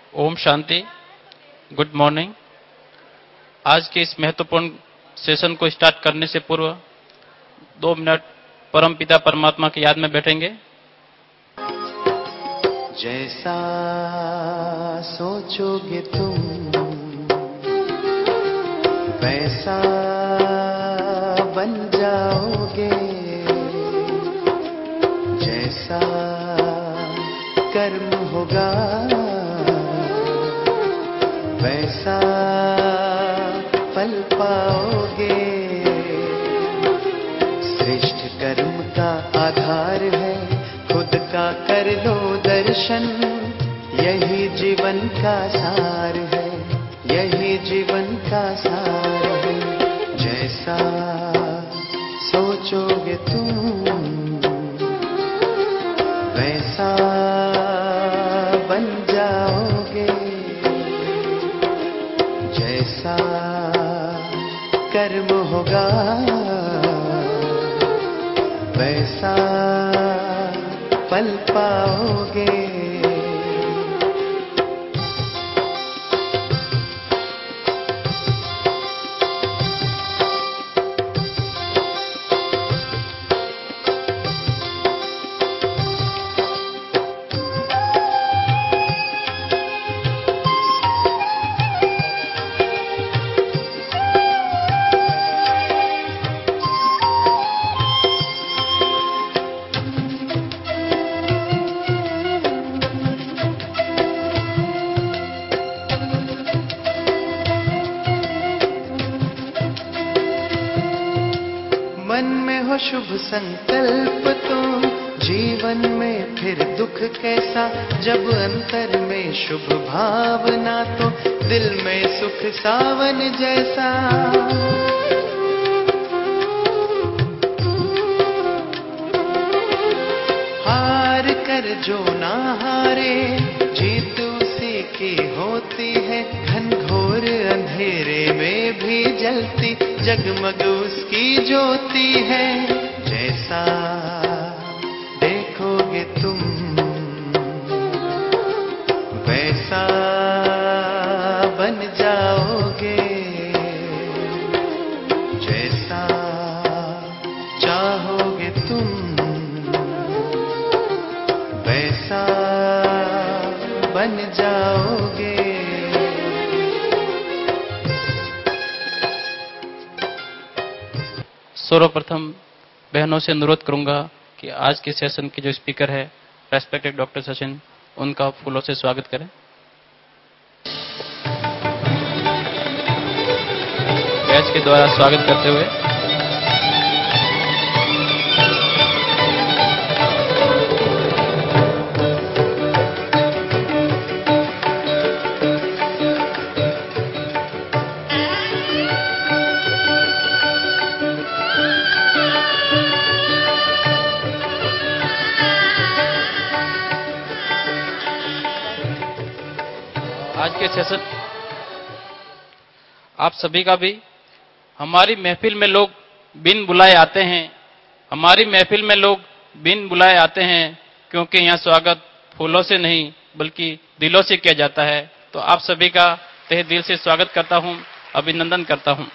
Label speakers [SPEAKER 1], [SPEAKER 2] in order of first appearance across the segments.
[SPEAKER 1] Om Shanti. Good morning. आज के इस महत्वपूर्ण सेशन को स्टार्ट करने से पूर्व 2 मिनट परम पिता परमात्मा की याद में बैठेंगे।
[SPEAKER 2] जैसा सोचोगे तुम वैसा बन जाओगे, जैसा कर्म होगा वैसा फल पाओगे। श्रेष्ठ कर्म का आधार है खुद का कर लो दर्शन, यही जीवन का सार है, यही जीवन का सार है। जैसा सोचोगे तुम वैसा बन जाओगे, जैसा कर्म होगा वैसा फल पाओगे। मन में हो शुभ संकल्प तो जीवन में फिर दुख कैसा, जब अंतर में शुभ भावना तो दिल में सुख सावन जैसा। हार कर जो ना हारे जीत उसी की होती है, घनघोर अंधेरे में भी जलती जगमग उसकी ज्योति है। जैसा देखोगे तुम वैसा बन जाओगे, जैसा चाहोगे तुम वैसा बन जाओगे।
[SPEAKER 1] सर्वप्रथम बहनों से अनुरोध करूंगा कि आज के सेशन के जो स्पीकर है रेस्पेक्टेड डॉक्टर सचिन, उनका फूलों से स्वागत करें। बैच के द्वारा स्वागत करते हुए आज के सेशन आप सभी का भी। हमारी महफिल में लोग बिन बुलाए आते हैं, हमारी महफिल में लोग बिन बुलाए आते हैं, क्योंकि यहाँ स्वागत फूलों से नहीं बल्कि दिलों से किया जाता है। तो आप सभी का तहे दिल से स्वागत करता हूं, अभिनंदन करता हूं।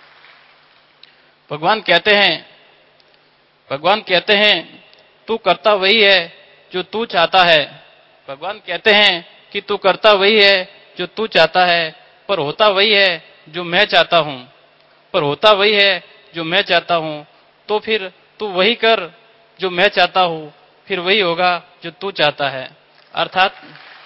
[SPEAKER 1] भगवान कहते हैं तू करता वही है जो तू चाहता है। भगवान कहते हैं कि तू करता वही है जो तू चाहता है, पर होता वही है जो मैं चाहता हूं, पर होता वही है जो मैं चाहता हूं। तो फिर तू वही कर जो मैं चाहता हूं, फिर वही होगा जो तू चाहता है। अर्थात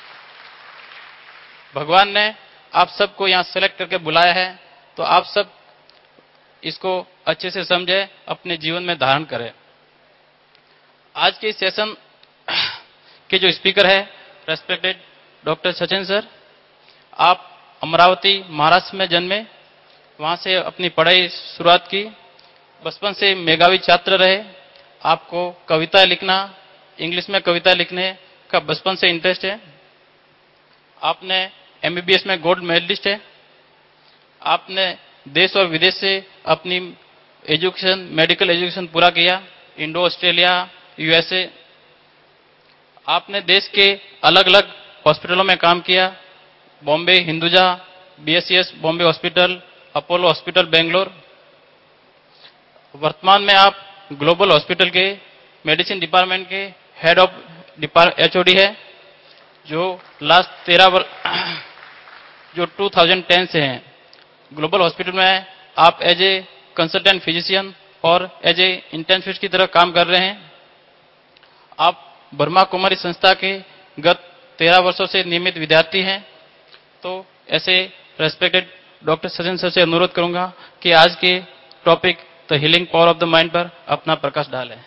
[SPEAKER 1] भगवान ने आप सबको यहां सेलेक्ट करके बुलाया है, तो आप सब इसको अच्छे से समझे, अपने जीवन में धारण करें। आज के सेशन के जो स्पीकर है रेस्पेक्टेड डॉक्टर सचिन सर, आप अमरावती महाराष्ट्र में जन्मे, वहां से अपनी पढ़ाई शुरुआत की। बचपन से मेधावी छात्र रहे। आपको कविता लिखना, इंग्लिश में कविता लिखने का बचपन से इंटरेस्ट है। आपने एमबीबीएस में गोल्ड मेडलिस्ट है। आपने देश और विदेश से अपनी एजुकेशन, मेडिकल एजुकेशन पूरा किया, इंडो, ऑस्ट्रेलिया, यूएसए। आपने देश के अलग अलग हॉस्पिटलों में काम किया, Bombay Hinduja, BSCS Bombay hospital, Apollo hospital Bangalore. वर्तमान में आप ग्लोबल हॉस्पिटल के मेडिसिन डिपार्टमेंट के हेड ऑफ HOD है, जो लास्ट 13 वर्ष जो 2010 से हैं। ग्लोबल हॉस्पिटल में आप एज ए कंसल्टेंट फिजिशियन और एज ए इंटेंसिविस्ट की तरह काम कर रहे हैं। आप ब्रह्मा कुमारी संस्था के गत 13 वर्षों से नियमित विद्यार्थी हैं। तो ऐसे रेस्पेक्टेड डॉक्टर सचिन सर से अनुरोध करूंगा कि आज के topic the healing power of the mind पर अपना प्रकाश डालें।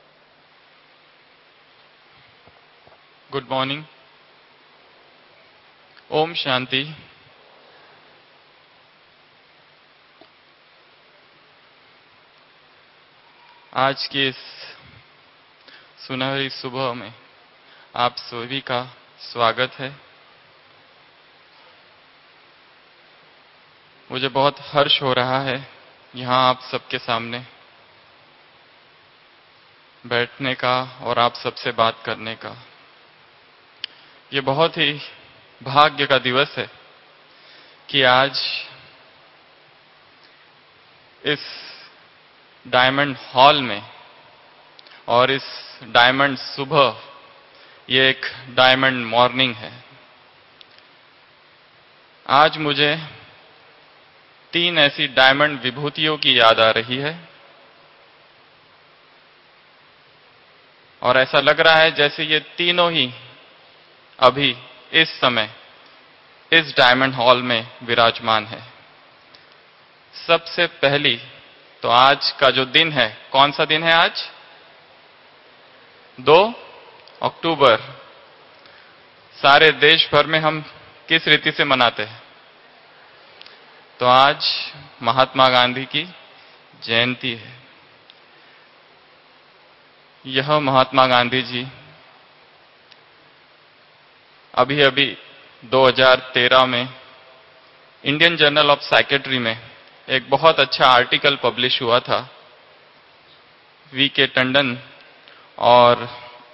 [SPEAKER 3] Good morning. ओम शांति। आज की इस सुनहरी सुबह में आप सभी का स्वागत है। मुझे बहुत हर्ष हो रहा है यहाँ आप सबके सामने बैठने का और आप सबसे बात करने का। ये बहुत ही भाग्य का दिवस है कि आज इस डायमंड हॉल में और इस डायमंड सुबह, ये एक डायमंड मॉर्निंग है। आज मुझे 3 ऐसी डायमंड विभूतियों की याद आ रही है और ऐसा लग रहा है जैसे ये तीनों ही अभी इस समय इस डायमंड हॉल में विराजमान है। सबसे पहली तो आज का जो दिन है, कौन सा दिन है आज? 2 अक्टूबर। सारे देश भर में हम किस रीति से मनाते हैं? तो आज महात्मा गांधी की जयंती है। यह महात्मा गांधी जी अभी अभी 2013 में इंडियन जर्नल ऑफ साइकेट्री में एक बहुत अच्छा आर्टिकल पब्लिश हुआ था। VK टंडन और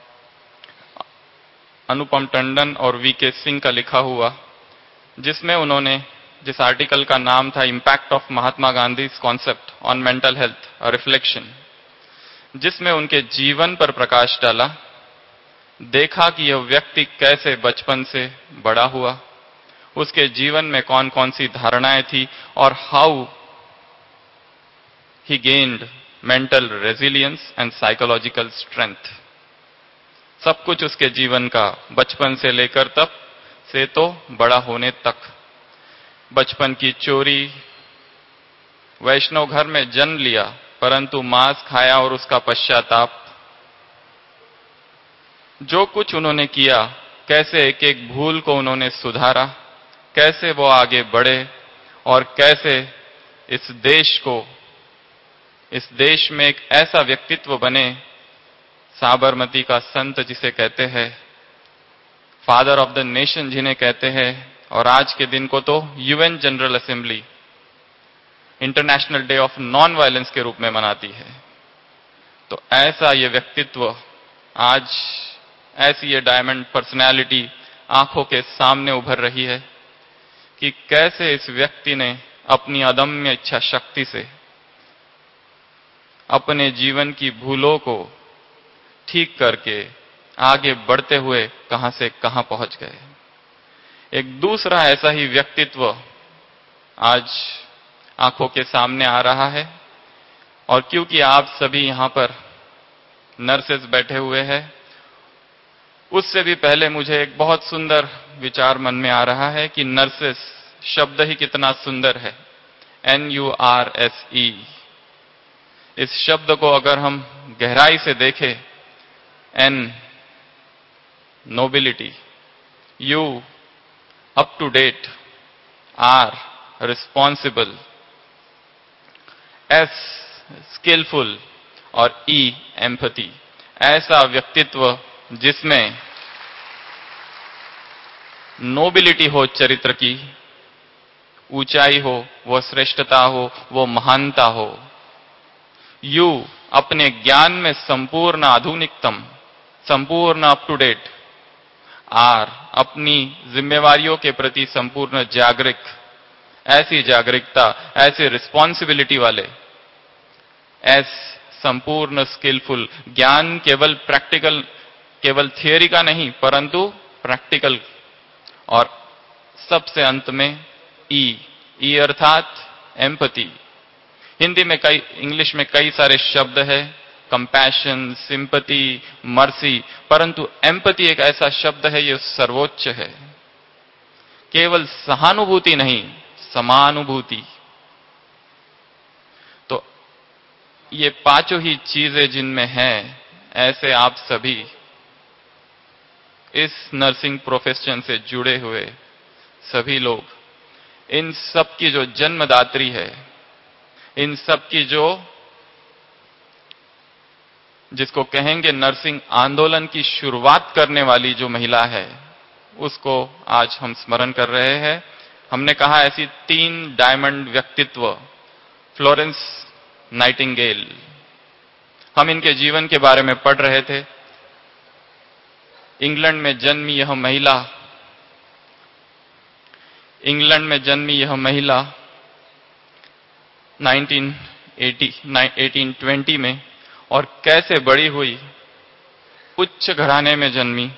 [SPEAKER 3] अनुपम टंडन और VK सिंह का लिखा हुआ, जिसमें उन्होंने, जिस आर्टिकल का नाम था impact of Mahatma Gandhi concept on mental health a reflection, जिसमें उनके जीवन पर प्रकाश डाला। देखा कि यह व्यक्ति कैसे बचपन से बड़ा हुआ, उसके जीवन में कौन कौन सी धारणाएं थी और how he gained mental resilience and psychological strength। सब कुछ उसके जीवन का बचपन से लेकर तब से तो बड़ा होने तक। बचपन की चोरी, वैष्णव घर में जन्म लिया परंतु मांस खाया और उसका पश्चाताप। जो कुछ उन्होंने किया, कैसे एक एक भूल को उन्होंने सुधारा, कैसे वो आगे बढ़े और कैसे इस देश में एक ऐसा व्यक्तित्व बने, साबरमती का संत जिसे कहते हैं, फादर ऑफ द नेशन जिन्हें कहते हैं, और आज के दिन को तो UN general assembly international day of non violence के रूप में मनाती है। तो ऐसा ये व्यक्तित्व, आज ऐसी ये डायमंड पर्सनैलिटी आंखों के सामने उभर रही है कि कैसे इस व्यक्ति ने अपनी अदम्य इच्छा शक्ति से अपने जीवन की भूलों को ठीक करके आगे बढ़ते हुए कहां से कहां पहुंच गए। एक दूसरा ऐसा ही व्यक्तित्व आज आंखों के सामने आ रहा है, और क्योंकि आप सभी यहां पर नर्सेस बैठे हुए हैं, उससे भी पहले मुझे एक बहुत सुंदर विचार मन में आ रहा है कि नर्सेस शब्द ही कितना सुंदर है, NURSE। इस शब्द को अगर हम गहराई से देखें, N nobility, U up to date, R responsible, S skilful और E एम्पैथी। ऐसा व्यक्तित्व जिसमें नोबिलिटी हो, चरित्र की ऊंचाई हो, वो श्रेष्ठता हो, वो महानता हो। यू अपने ज्ञान में संपूर्ण आधुनिकतम, संपूर्ण अप टू डेट। आर अपनी जिम्मेवारियों के प्रति संपूर्ण जागरूक, ऐसी जागरूकता, ऐसी रिस्पॉन्सिबिलिटी वाले, संपूर्ण स्किलफुल, ज्ञान केवल प्रैक्टिकल, केवल थियरी का नहीं परंतु प्रैक्टिकल। और सबसे अंत में ई अर्थात एम्पैथी। हिंदी में कई, इंग्लिश में कई सारे शब्द है, कंपैशन, सिंपैथी, मर्सी, परंतु एम्पैथी एक ऐसा शब्द है, ये सर्वोच्च है। केवल सहानुभूति नहीं, समानुभूति। तो ये पांचों ही चीजें जिनमें हैं, ऐसे आप सभी इस नर्सिंग प्रोफेशन से जुड़े हुए सभी लोग, इन सब की जो जन्मदात्री है, इन सब की जो, जिसको कहेंगे नर्सिंग आंदोलन की शुरुआत करने वाली जो महिला है, उसको आज हम स्मरण कर रहे हैं। हमने कहा ऐसी 3 डायमंड व्यक्तित्व, फ्लोरेंस नाइटिंगेल, हम इनके जीवन के बारे में पढ़ रहे थे। इंग्लैंड में जन्मी यह महिला, इंग्लैंड में जन्मी यह महिला 1820 में, और कैसे बड़ी हुई, उच्च घराने में जन्मी।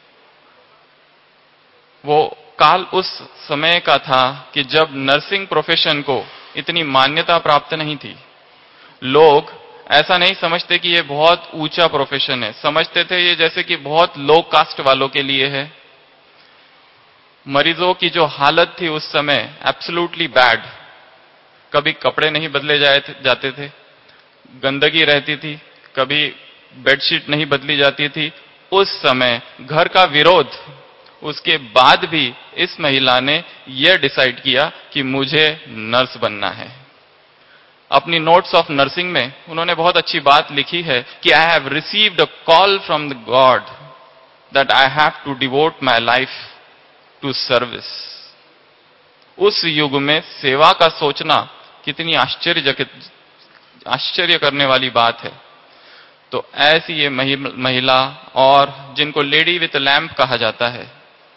[SPEAKER 3] वो काल उस समय का था कि जब नर्सिंग प्रोफेशन को इतनी मान्यता प्राप्त नहीं थी। लोग ऐसा नहीं समझते कि ये बहुत ऊंचा प्रोफेशन है, समझते थे ये जैसे कि बहुत लो कास्ट वालों के लिए है। मरीजों की जो हालत थी उस समय एब्सोल्युटली बैड, कभी कपड़े नहीं बदले जाते थे, गंदगी रहती थी, कभी बेडशीट नहीं बदली जाती थी। उस समय घर का विरोध, उसके बाद भी इस महिला ने यह डिसाइड किया कि मुझे नर्स बनना है। अपनी नोट्स ऑफ नर्सिंग में उन्होंने बहुत अच्छी बात लिखी है कि I have received a call from the God that I have to devote my life to service. उस युग में सेवा का सोचना कितनी आश्चर्य करने वाली बात है। तो ऐसी ये महिला, और जिनको लेडी विथ लैम्प कहा जाता है,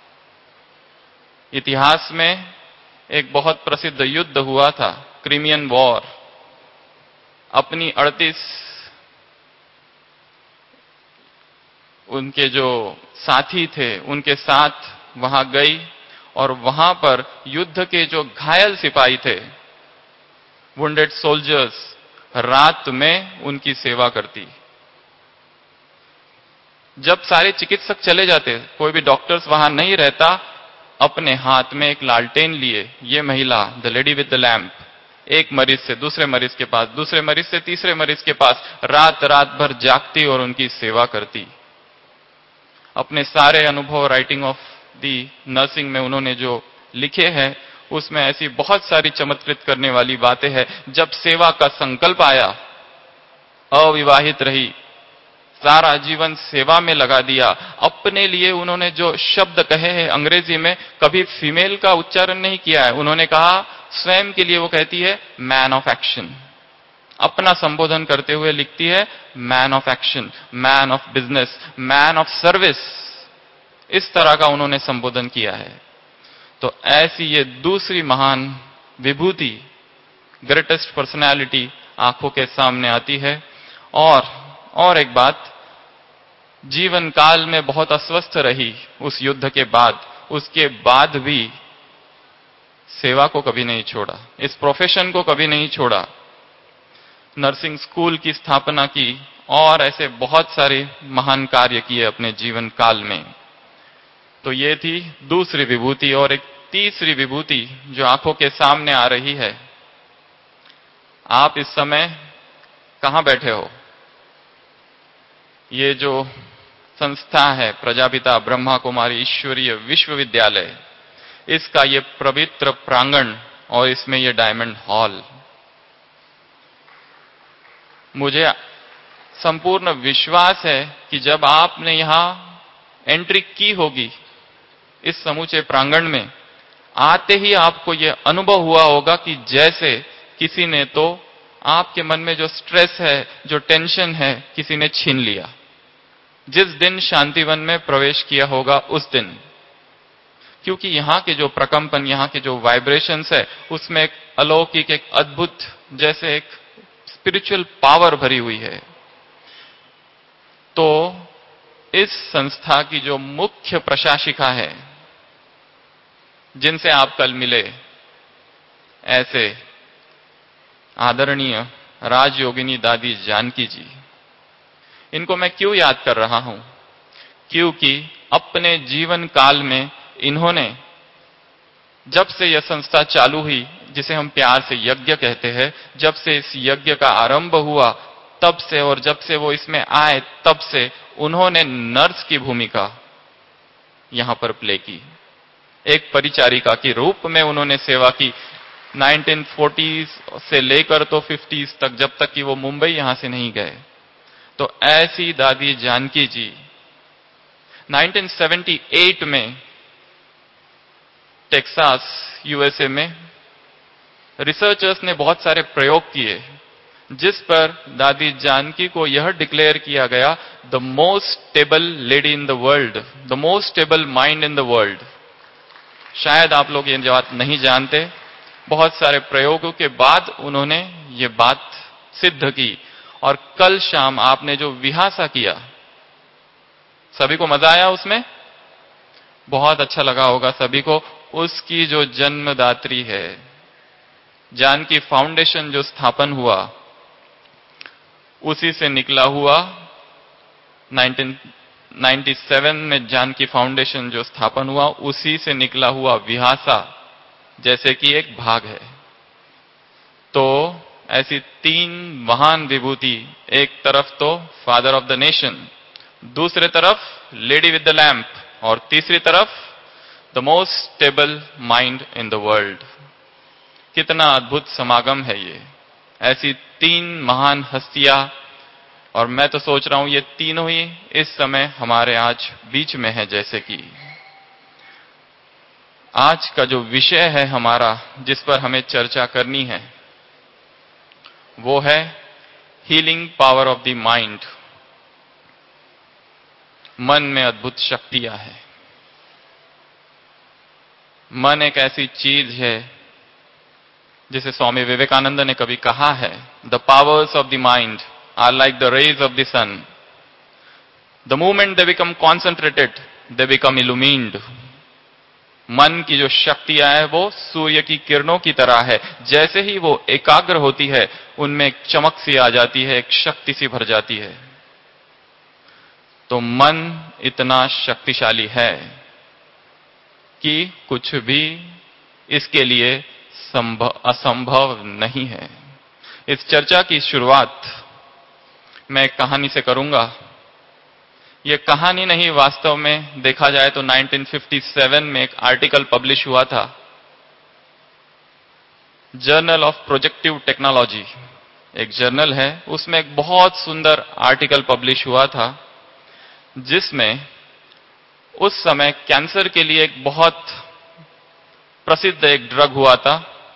[SPEAKER 3] इतिहास में एक बहुत प्रसिद्ध युद्ध हुआ था, क्रीमियन वॉर। अपनी 38 उनके जो साथी थे उनके साथ वहां गई, और वहां पर युद्ध के जो घायल सिपाही थे, वुंडेड सोल्जर्स, रात में उनकी सेवा करती। जब सारे चिकित्सक चले जाते, कोई भी डॉक्टर्स वहां नहीं रहता, अपने हाथ में एक लालटेन लिए ये महिला, the lady with the lamp, एक मरीज से दूसरे मरीज के पास, दूसरे मरीज से तीसरे मरीज के पास रात रात भर जागती और उनकी सेवा करती। अपने सारे अनुभव राइटिंग ऑफ दी नर्सिंग में उन्होंने जो लिखे हैं, उसमें ऐसी बहुत सारी चमत्कृत करने वाली बातें हैं। जब सेवा का संकल्प आया, अविवाहित रही, सारा जीवन सेवा में लगा दिया। अपने लिए उन्होंने जो शब्द कहे हैं अंग्रेजी में, कभी फीमेल का उच्चारण नहीं किया है। उन्होंने कहा, स्वयं के लिए वो कहती है मैन ऑफ एक्शन। अपना संबोधन करते हुए लिखती है man of action, man of business, man of service. इस तरह का उन्होंने संबोधन किया है। तो ऐसी ये दूसरी महान विभूति, ग्रेटेस्ट पर्सनैलिटी आंखों के सामने आती है। और एक बात, जीवन काल में बहुत अस्वस्थ रही उस युद्ध के बाद, उसके बाद भी सेवा को कभी नहीं छोड़ा, इस प्रोफेशन को कभी नहीं छोड़ा। नर्सिंग स्कूल की स्थापना की और ऐसे बहुत सारे महान कार्य किए अपने जीवन काल में। तो ये थी दूसरी विभूति। और एक तीसरी विभूति जो आंखों के सामने आ रही है। आप इस समय कहां बैठे हो? ये जो संस्था है प्रजापिता ब्रह्मा कुमारी ईश्वरीय विश्वविद्यालय, इसका ये पवित्र प्रांगण और इसमें ये डायमंड हॉल, मुझे संपूर्ण विश्वास है कि जब आपने यहां एंट्री की होगी इस समूचे प्रांगण में, आते ही आपको यह अनुभव हुआ होगा कि जैसे किसी ने तो आपके मन में जो स्ट्रेस है, जो टेंशन है, किसी ने छीन लिया। जिस दिन शांतिवन में प्रवेश किया होगा उस दिन क्योंकि यहाँ के जो प्रकंपन, यहाँ के जो वाइब्रेशंस है, उसमें एक अलौकिक, एक अद्भुत, जैसे एक स्पिरिचुअल पावर भरी हुई है। तो इस संस्था की जो मुख्य प्रशासिका है, जिनसे आप कल मिले, ऐसे आदरणीय राजयोगिनी दादी जानकी जी, इनको मैं क्यों याद कर रहा हूं? क्योंकि अपने जीवन काल में इन्होंने, जब से यह संस्था चालू हुई, जिसे हम प्यार से यज्ञ कहते हैं, जब से इस यज्ञ का आरंभ हुआ तब से, और जब से वो इसमें आए तब से उन्होंने नर्स की भूमिका यहां पर प्ले की। एक परिचारिका के रूप में उन्होंने सेवा की 1940s से लेकर तो 50s तक, जब तक कि वो मुंबई यहां से नहीं गए। तो ऐसी दादी जानकी जी 1978 में टेक्सास, यूएसए में रिसर्चर्स ने बहुत सारे प्रयोग किए, जिस पर दादी जानकी को यह डिक्लेयर किया गया, the most stable lady in the world, the most stable mind in the world. शायद आप लोग ये बात नहीं जानते। बहुत सारे प्रयोगों के बाद उन्होंने ये बात सिद्ध की। और कल शाम आपने जो विहासा किया, सभी को मजा आया उसमें? बहुत अच्छा लगा होगा सभी को। उसकी जो जन्मदात्री है, जानकी फाउंडेशन जो स्थापन हुआ, उसी से निकला हुआ 1997 में जानकी फाउंडेशन जो स्थापन हुआ, उसी से निकला हुआ विहासा जैसे कि एक भाग है। तो ऐसी तीन महान विभूति, एक तरफ तो फादर ऑफ द नेशन, दूसरे तरफ लेडी विद द लैंप, और तीसरी तरफ the most stable mind in the world. कितना अद्भुत समागम है ये, ऐसी तीन महान हस्तियां। और मैं तो सोच रहा हूं ये तीनों ही इस समय हमारे आज बीच में है। जैसे कि आज का जो विषय है हमारा, जिस पर हमें चर्चा करनी है, वो है healing power of the mind. मन में अद्भुत शक्तियां हैं। मन एक ऐसी चीज है जिसे स्वामी विवेकानंद ने कभी कहा है, the powers of the mind are like the rays of the sun, the moment they become concentrated they become illumined. मन की जो शक्तियां है वो सूर्य की किरणों की तरह है। जैसे ही वो एकाग्र होती है, उनमें एक चमक सी आ जाती है, एक शक्ति सी भर जाती है। तो मन इतना शक्तिशाली है कि कुछ भी इसके लिए असंभव नहीं है। इस चर्चा की शुरुआत मैं एक कहानी से करूंगा। यह कहानी नहीं, वास्तव में देखा जाए तो 1957 में एक आर्टिकल पब्लिश हुआ था, जर्नल ऑफ प्रोजेक्टिव टेक्नोलॉजी, एक जर्नल है, उसमें एक बहुत सुंदर आर्टिकल पब्लिश हुआ था, जिसमें उस समय कैंसर के लिए एक बहुत प्रसिद्ध एक ड्रग हुआ था,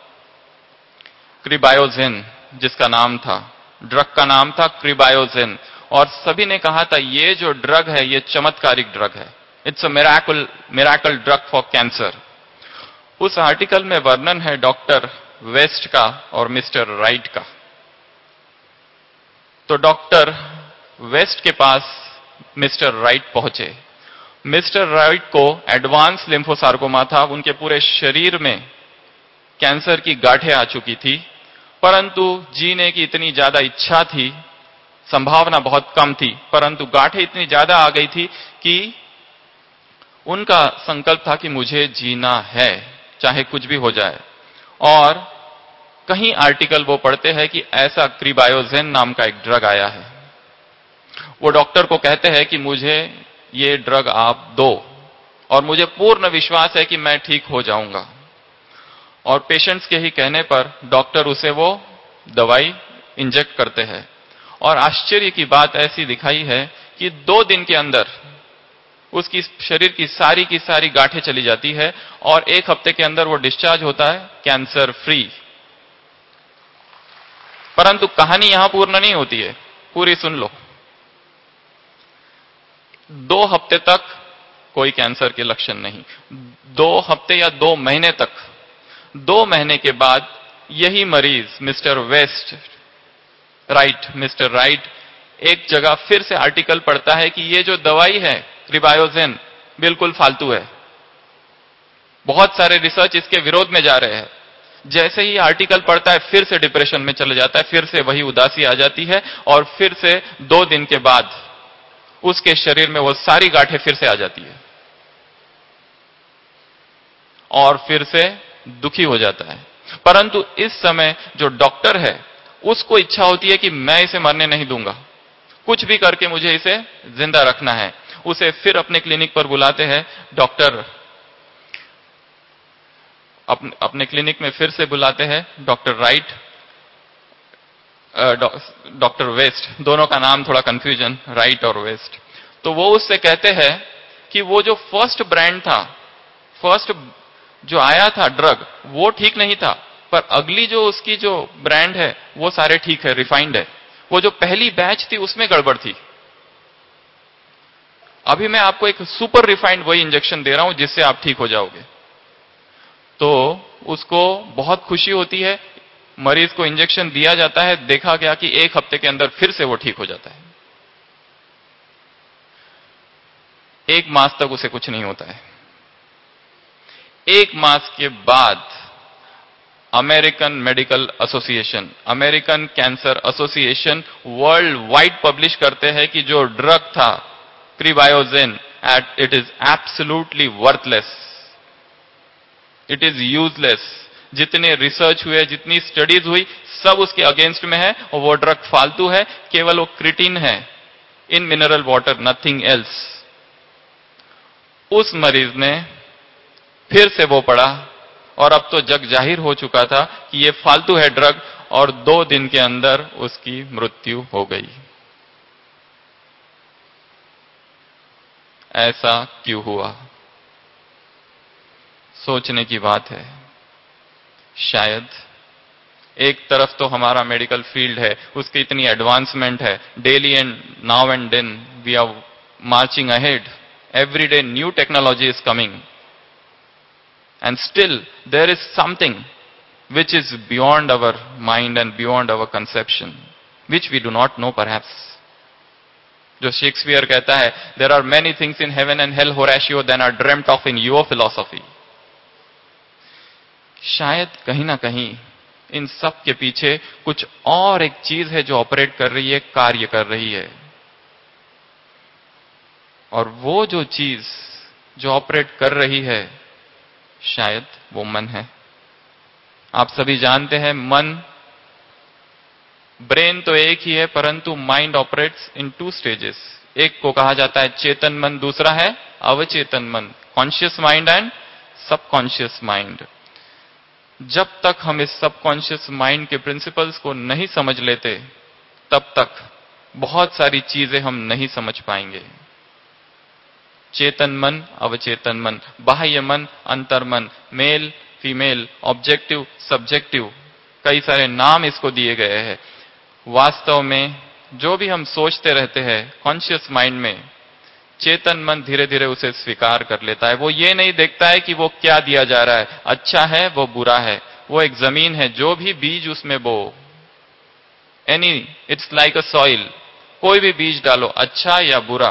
[SPEAKER 3] क्रिबायोजेन जिसका नाम था। ड्रग का नाम था क्रिबायोजेन। और सभी ने कहा था ये जो ड्रग है ये चमत्कारिक ड्रग है, it's a miracle drug for cancer. उस आर्टिकल में वर्णन है डॉक्टर वेस्ट का और मिस्टर राइट का। तो डॉक्टर वेस्ट के पास मिस्टर राइट पहुंचे। मिस्टर राइट को एडवांस लिम्फोसार्कोमा था, उनके पूरे शरीर में कैंसर की गांठें आ चुकी थी, परंतु जीने की इतनी ज्यादा इच्छा थी, संभावना बहुत कम थी, परंतु गांठें इतनी ज्यादा आ गई थी कि उनका संकल्प था कि मुझे जीना है, चाहे कुछ भी हो जाए। और कहीं आर्टिकल वो पढ़ते हैं कि ऐसा क्रिबायोजेन नाम का एक ड्रग आया है। वो डॉक्टर को कहते हैं कि मुझे ये ड्रग आप दो, और मुझे पूर्ण विश्वास है कि मैं ठीक हो जाऊंगा। और पेशेंट्स के ही कहने पर डॉक्टर उसे वो दवाई इंजेक्ट करते हैं। और आश्चर्य की बात ऐसी दिखाई है कि 2 दिन के अंदर उसकी शरीर की सारी गांठें चली जाती है, और 1 हफ्ते के अंदर वो डिस्चार्ज होता है कैंसर फ्री। परंतु कहानी यहां पूर्ण नहीं होती है, पूरी सुन लो। 2 हफ्ते तक कोई कैंसर के लक्षण नहीं। 2 हफ्ते या 2 महीने तक, 2 महीने के बाद यही मरीज मिस्टर राइट एक जगह फिर से आर्टिकल पढ़ता है कि ये जो दवाई है क्रिबायोजेन बिल्कुल फालतू है। बहुत सारे रिसर्च इसके विरोध में जा रहे हैं। जैसे ही आर्टिकल पढ़ता है फिर से डिप्रेशन में चले जाता है, फिर से वही उदासी आ जाती है और फिर से 2 दिन के बाद उसके शरीर में वो सारी गांठें फिर से आ जाती है और फिर से दुखी हो जाता है। परंतु इस समय जो डॉक्टर है उसको इच्छा होती है कि मैं इसे मरने नहीं दूंगा, कुछ भी करके मुझे इसे जिंदा रखना है। उसे फिर अपने क्लिनिक पर बुलाते हैं डॉक्टर, अपने क्लिनिक में फिर से बुलाते हैं डॉक्टर राइट, डॉक्टर वेस्ट, दोनों का नाम थोड़ा कंफ्यूजन, राइट और वेस्ट। तो वो उससे कहते हैं कि वो जो फर्स्ट ब्रांड था, फर्स्ट जो आया था ड्रग, वो ठीक नहीं था, पर अगली जो उसकी जो ब्रांड है वो सारे ठीक है, रिफाइंड है। वो जो पहली बैच थी उसमें गड़बड़ थी। अभी मैं आपको एक सुपर रिफाइंड वही इंजेक्शन दे रहा हूं जिससे आप ठीक हो जाओगे। तो उसको बहुत खुशी होती है, मरीज को इंजेक्शन दिया जाता है, देखा गया कि 1 हफ्ते के अंदर फिर से वो ठीक हो जाता है। 1 मास तक उसे कुछ नहीं होता है। 1 मास के बाद American medical association, American cancer association world wide publish करते हैं कि जो ड्रग था krebiozen, it is absolutely worthless, it is useless. जितने रिसर्च हुए, जितनी स्टडीज हुई, सब उसके अगेंस्ट में है और वो ड्रग फालतू है, केवल वो क्रिटिन है in mineral water, nothing else. उस मरीज ने फिर से वो पढ़ा और अब तो जग जाहिर हो चुका था कि ये फालतू है ड्रग, और 2 दिन के अंदर उसकी मृत्यु हो गई। ऐसा क्यों हुआ? सोचने की बात है। शायद एक तरफ तो हमारा मेडिकल फील्ड है, उसकी इतनी एडवांसमेंट है, daily and now and then we are marching ahead, every day new technology is coming, and still there is something which is beyond our mind and beyond our conception, which we do not know perhaps. जो Shakespeare कहता है, there are many things in heaven and hell, Horatio, than are dreamt of in your philosophy. शायद कहीं ना कहीं इन सब के पीछे कुछ और एक चीज है जो ऑपरेट कर रही है, कार्य कर रही है। और वो जो चीज जो ऑपरेट कर रही है, शायद वो मन है। आप सभी जानते हैं मन, ब्रेन तो एक ही है, परंतु माइंड ऑपरेट्स इन 2 स्टेजेस। एक को कहा जाता है चेतन मन, दूसरा है अवचेतन मन, conscious mind and subconscious mind. जब तक हम इस सबकॉन्शियस माइंड के प्रिंसिपल्स को नहीं समझ लेते, तब तक बहुत सारी चीजें हम नहीं समझ पाएंगे। चेतन मन, अवचेतन मन, बाह्य मन, अंतर मन, मेल फीमेल, ऑब्जेक्टिव सब्जेक्टिव, कई सारे नाम इसको दिए गए हैं। वास्तव में जो भी हम सोचते रहते हैं कॉन्शियस माइंड में, चेतन मन धीरे धीरे उसे स्वीकार कर लेता है। वो ये नहीं देखता है कि वो क्या दिया जा रहा है, अच्छा है वो बुरा है। वो एक जमीन है, जो भी बीज उसमें बो, इट्स लाइक अ सॉइल, कोई भी बीज डालो, अच्छा या बुरा।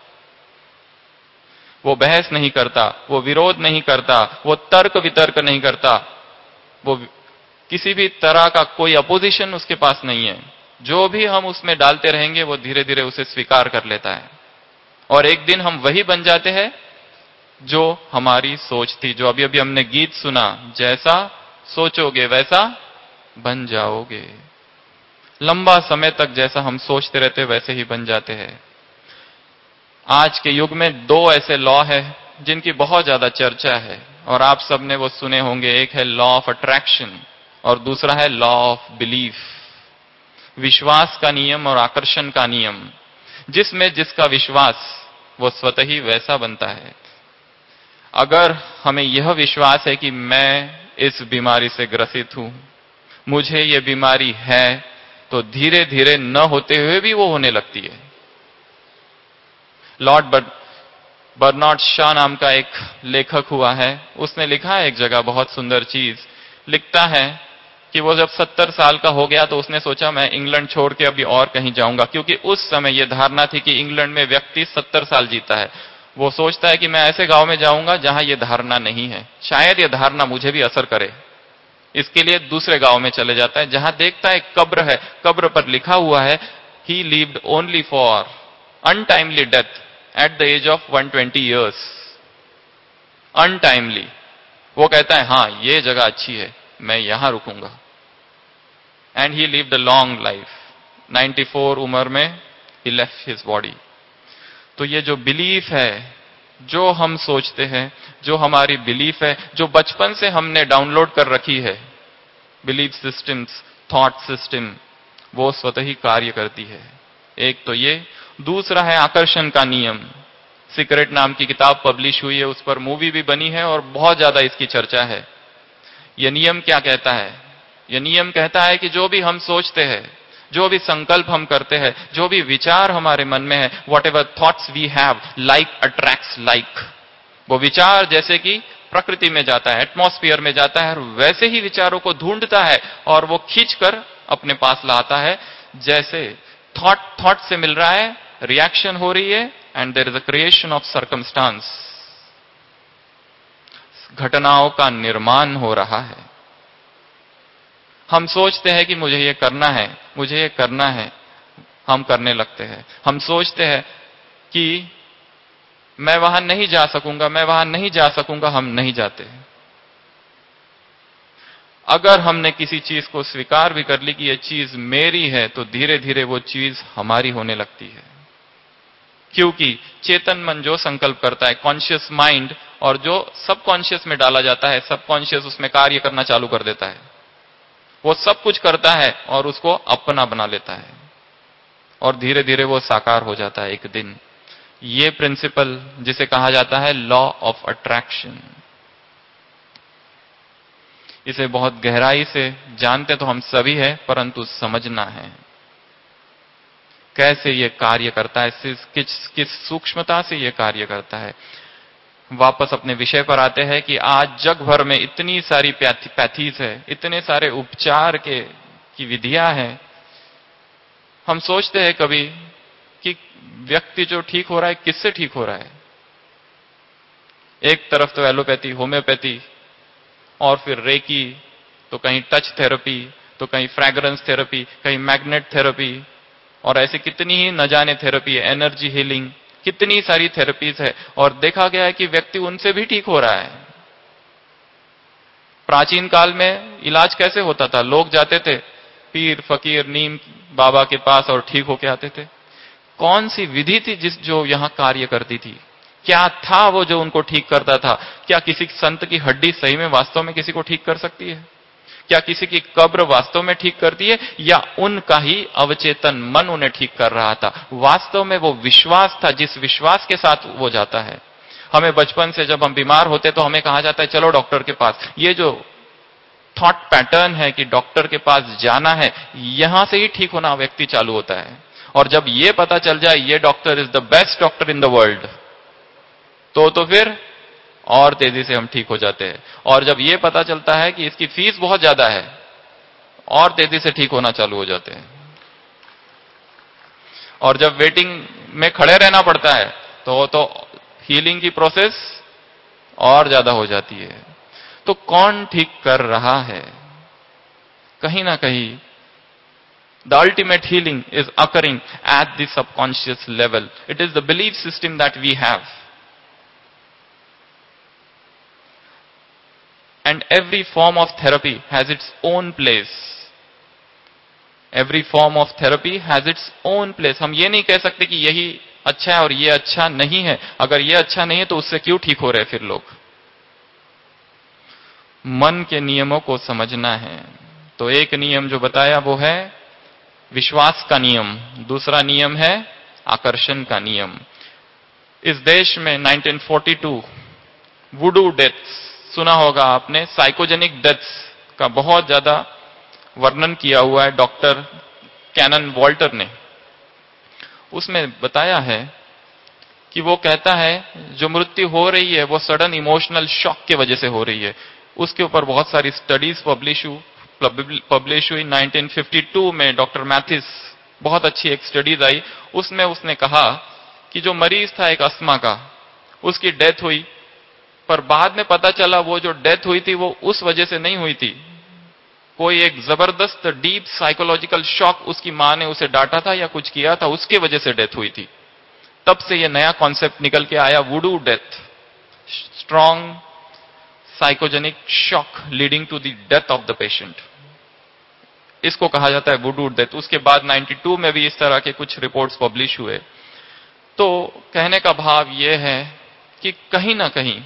[SPEAKER 3] वो बहस नहीं करता, वो विरोध नहीं करता, वो तर्क वितर्क नहीं करता, वो किसी भी तरह का कोई अपोजिशन उसके पास नहीं है। जो भी हम उसमें डालते रहेंगे वो धीरे धीरे उसे स्वीकार कर लेता है, और एक दिन हम वही बन जाते हैं जो हमारी सोच थी। जो अभी अभी हमने गीत सुना, जैसा सोचोगे वैसा बन जाओगे। लंबा समय तक जैसा हम सोचते रहते वैसे ही बन जाते हैं। आज के युग में 2 ऐसे लॉ है जिनकी बहुत ज्यादा चर्चा है, और आप सबने वो सुने होंगे। एक है लॉ ऑफ अट्रैक्शन और दूसरा है लॉ ऑफ बिलीफ, विश्वास का नियम और आकर्षण का नियम। जिसमें जिसका विश्वास, वो स्वतः ही वैसा बनता है। अगर हमें यह विश्वास है कि मैं इस बीमारी से ग्रसित हूं, मुझे यह बीमारी है, तो धीरे धीरे न होते हुए भी वो होने लगती है। बर्नार्ड शॉ नाम का एक लेखक हुआ है, उसने लिखा है एक जगह बहुत सुंदर चीज। लिखता है कि वो जब 70 साल का हो गया तो उसने सोचा मैं इंग्लैंड छोड़ के अभी और कहीं जाऊंगा, क्योंकि उस समय ये धारणा थी कि इंग्लैंड में व्यक्ति 70 साल जीता है। वो सोचता है कि मैं ऐसे गांव में जाऊंगा जहां ये धारणा नहीं है, शायद ये धारणा मुझे भी असर करे। इसके लिए दूसरे गांव में चले जाता है, जहां देखता है कब्र है, कब्र पर लिखा हुआ है he lived only for untimely death at the age of 120 years. Untimely. वो कहता है हाँ ये जगह अच्छी है, मैं यहां रुकूंगा। And he lived a long life. 94 उम्र में ही लेफ्ट हिज बॉडी। तो ये जो बिलीफ है, जो हम सोचते हैं, जो हमारी बिलीफ है, जो बचपन से हमने डाउनलोड कर रखी है, बिलीफ सिस्टम्स, थॉट सिस्टम, वो स्वतः ही कार्य करती है। एक तो ये, दूसरा है आकर्षण का नियम। सीक्रेट नाम की किताब पब्लिश हुई है, उस पर मूवी भी बनी है और बहुत ज्यादा इसकी चर्चा है। यह नियम क्या कहता है? यह नियम कहता है कि जो भी हम सोचते हैं, जो भी संकल्प हम करते हैं, जो भी विचार हमारे मन में है, whatever thoughts we have, like attracts like. वो विचार जैसे कि प्रकृति में जाता है, एटमॉस्फेयर में जाता है, और वैसे ही विचारों को ढूंढता है और वो खींचकर अपने पास लाता है। जैसे थॉट से मिल रहा है, रिएक्शन हो रही है, and there is a creation of circumstance. घटनाओं का निर्माण हो रहा है। हम सोचते हैं कि मुझे ये करना है, मुझे ये करना है, हम करने लगते हैं। हम सोचते हैं कि मैं वहां नहीं जा सकूंगा, मैं वहां नहीं जा सकूंगा, हम नहीं जाते। अगर हमने किसी चीज को स्वीकार भी कर ली कि यह चीज मेरी है, तो धीरे धीरे वो चीज हमारी होने लगती है। क्योंकि चेतन मन जो संकल्प करता है, कॉन्शियस माइंड, और जो सबकॉन्शियस में डाला जाता है, सबकॉन्शियस उसमें कार्य करना चालू कर देता है। वो सब कुछ करता है और उसको अपना बना लेता है, और धीरे धीरे वो साकार हो जाता है एक दिन। ये प्रिंसिपल जिसे कहा जाता है लॉ ऑफ अट्रैक्शन, इसे बहुत गहराई से जानते तो हम सभी हैं, परंतु समझना है कैसे ये कार्य करता है, किस सूक्ष्मता से ये कार्य करता है। वापस अपने विषय पर आते हैं कि आज जग भर में इतनी सारी पैथीज है, इतने सारे उपचार की विधियां हैं। हम सोचते हैं कभी कि व्यक्ति जो ठीक हो रहा है, किससे ठीक हो रहा है? एक तरफ तो एलोपैथी, होम्योपैथी, और फिर रेकी, तो कहीं टच थेरेपी, तो कहीं फ्रैग्रेंस थेरेपी, कहीं मैग्नेट थेरेपी, और ऐसी कितनी ही न जाने थेरेपी है, एनर्जी हीलिंग, कितनी सारी थेरेपीज है। और देखा गया है कि व्यक्ति उनसे भी ठीक हो रहा है। प्राचीन काल में इलाज कैसे होता था? लोग जाते थे पीर, फकीर, नीम बाबा के पास और ठीक होके आते थे। कौन सी विधि थी जो यहां कार्य करती थी? क्या था वो जो उनको ठीक करता था? क्या किसी संत की हड्डी सही में वास्तव में किसी को ठीक कर सकती है? क्या किसी की कब्र वास्तव में ठीक करती है, या उनका ही अवचेतन मन उन्हें ठीक कर रहा था? वास्तव में वो विश्वास था, जिस विश्वास के साथ वो जाता है। हमें बचपन से जब हम बीमार होते तो हमें कहा जाता है चलो डॉक्टर के पास। ये जो थॉट पैटर्न है कि डॉक्टर के पास जाना है, यहां से ही ठीक होना व्यक्ति चालू होता है। और जब ये पता चल जाए ये doctor is the best doctor in the world, तो फिर और तेजी से हम ठीक हो जाते हैं। और जब ये पता चलता है कि इसकी फीस बहुत ज्यादा है, और तेजी से ठीक होना चालू हो जाते हैं। और जब वेटिंग में खड़े रहना पड़ता है तो हीलिंग की प्रोसेस और ज्यादा हो जाती है। तो कौन ठीक कर रहा है? कहीं ना कहीं the ultimate healing is occurring at the subconscious level. It is the belief system that we have. And every form of therapy has its own place. Every form of therapy has its own place. हम ये नहीं कह सकते कि यही अच्छा है और ये अच्छा नहीं है। अगर ये अच्छा नहीं है तो उससे क्यों ठीक हो रहे फिर लोग? मन के नियमों को समझना है। तो एक नियम जो बताया वो है विश्वास का नियम, दूसरा नियम है आकर्षण का नियम। इस देश में 1942 वुडू डेथ्स सुना होगा आपने, साइकोजेनिक डेथ्स का बहुत ज्यादा वर्णन किया हुआ है डॉक्टर कैनन वॉल्टर ने। उसमें बताया है कि वो कहता है जो मृत्यु हो रही है वो सडन इमोशनल शॉक की वजह से हो रही है। उसके ऊपर बहुत सारी स्टडीज पब्लिश हुई 1952 में। डॉक्टर मैथिस, बहुत अच्छी एक स्टडीज आई, उसमें उसने कहा कि जो मरीज था एक अस्थमा का, उसकी डेथ हुई, पर बाद में पता चला वो जो डेथ हुई थी वो उस वजह से नहीं हुई थी, कोई एक जबरदस्त डीप साइकोलॉजिकल शॉक उसकी मां ने उसे डांटा था या कुछ किया था, उसके वजह से डेथ हुई थी। तब से ये नया कॉन्सेप्ट निकल के आया, voodoo death, strong psychogenic shock leading to the death of the patient, इसको कहा जाता है वुडू डेथ। उसके बाद 92 में भी इस तरह के कुछ रिपोर्ट्स पब्लिश हुए। तो कहने का भाव यह है कि कहीं ना कहीं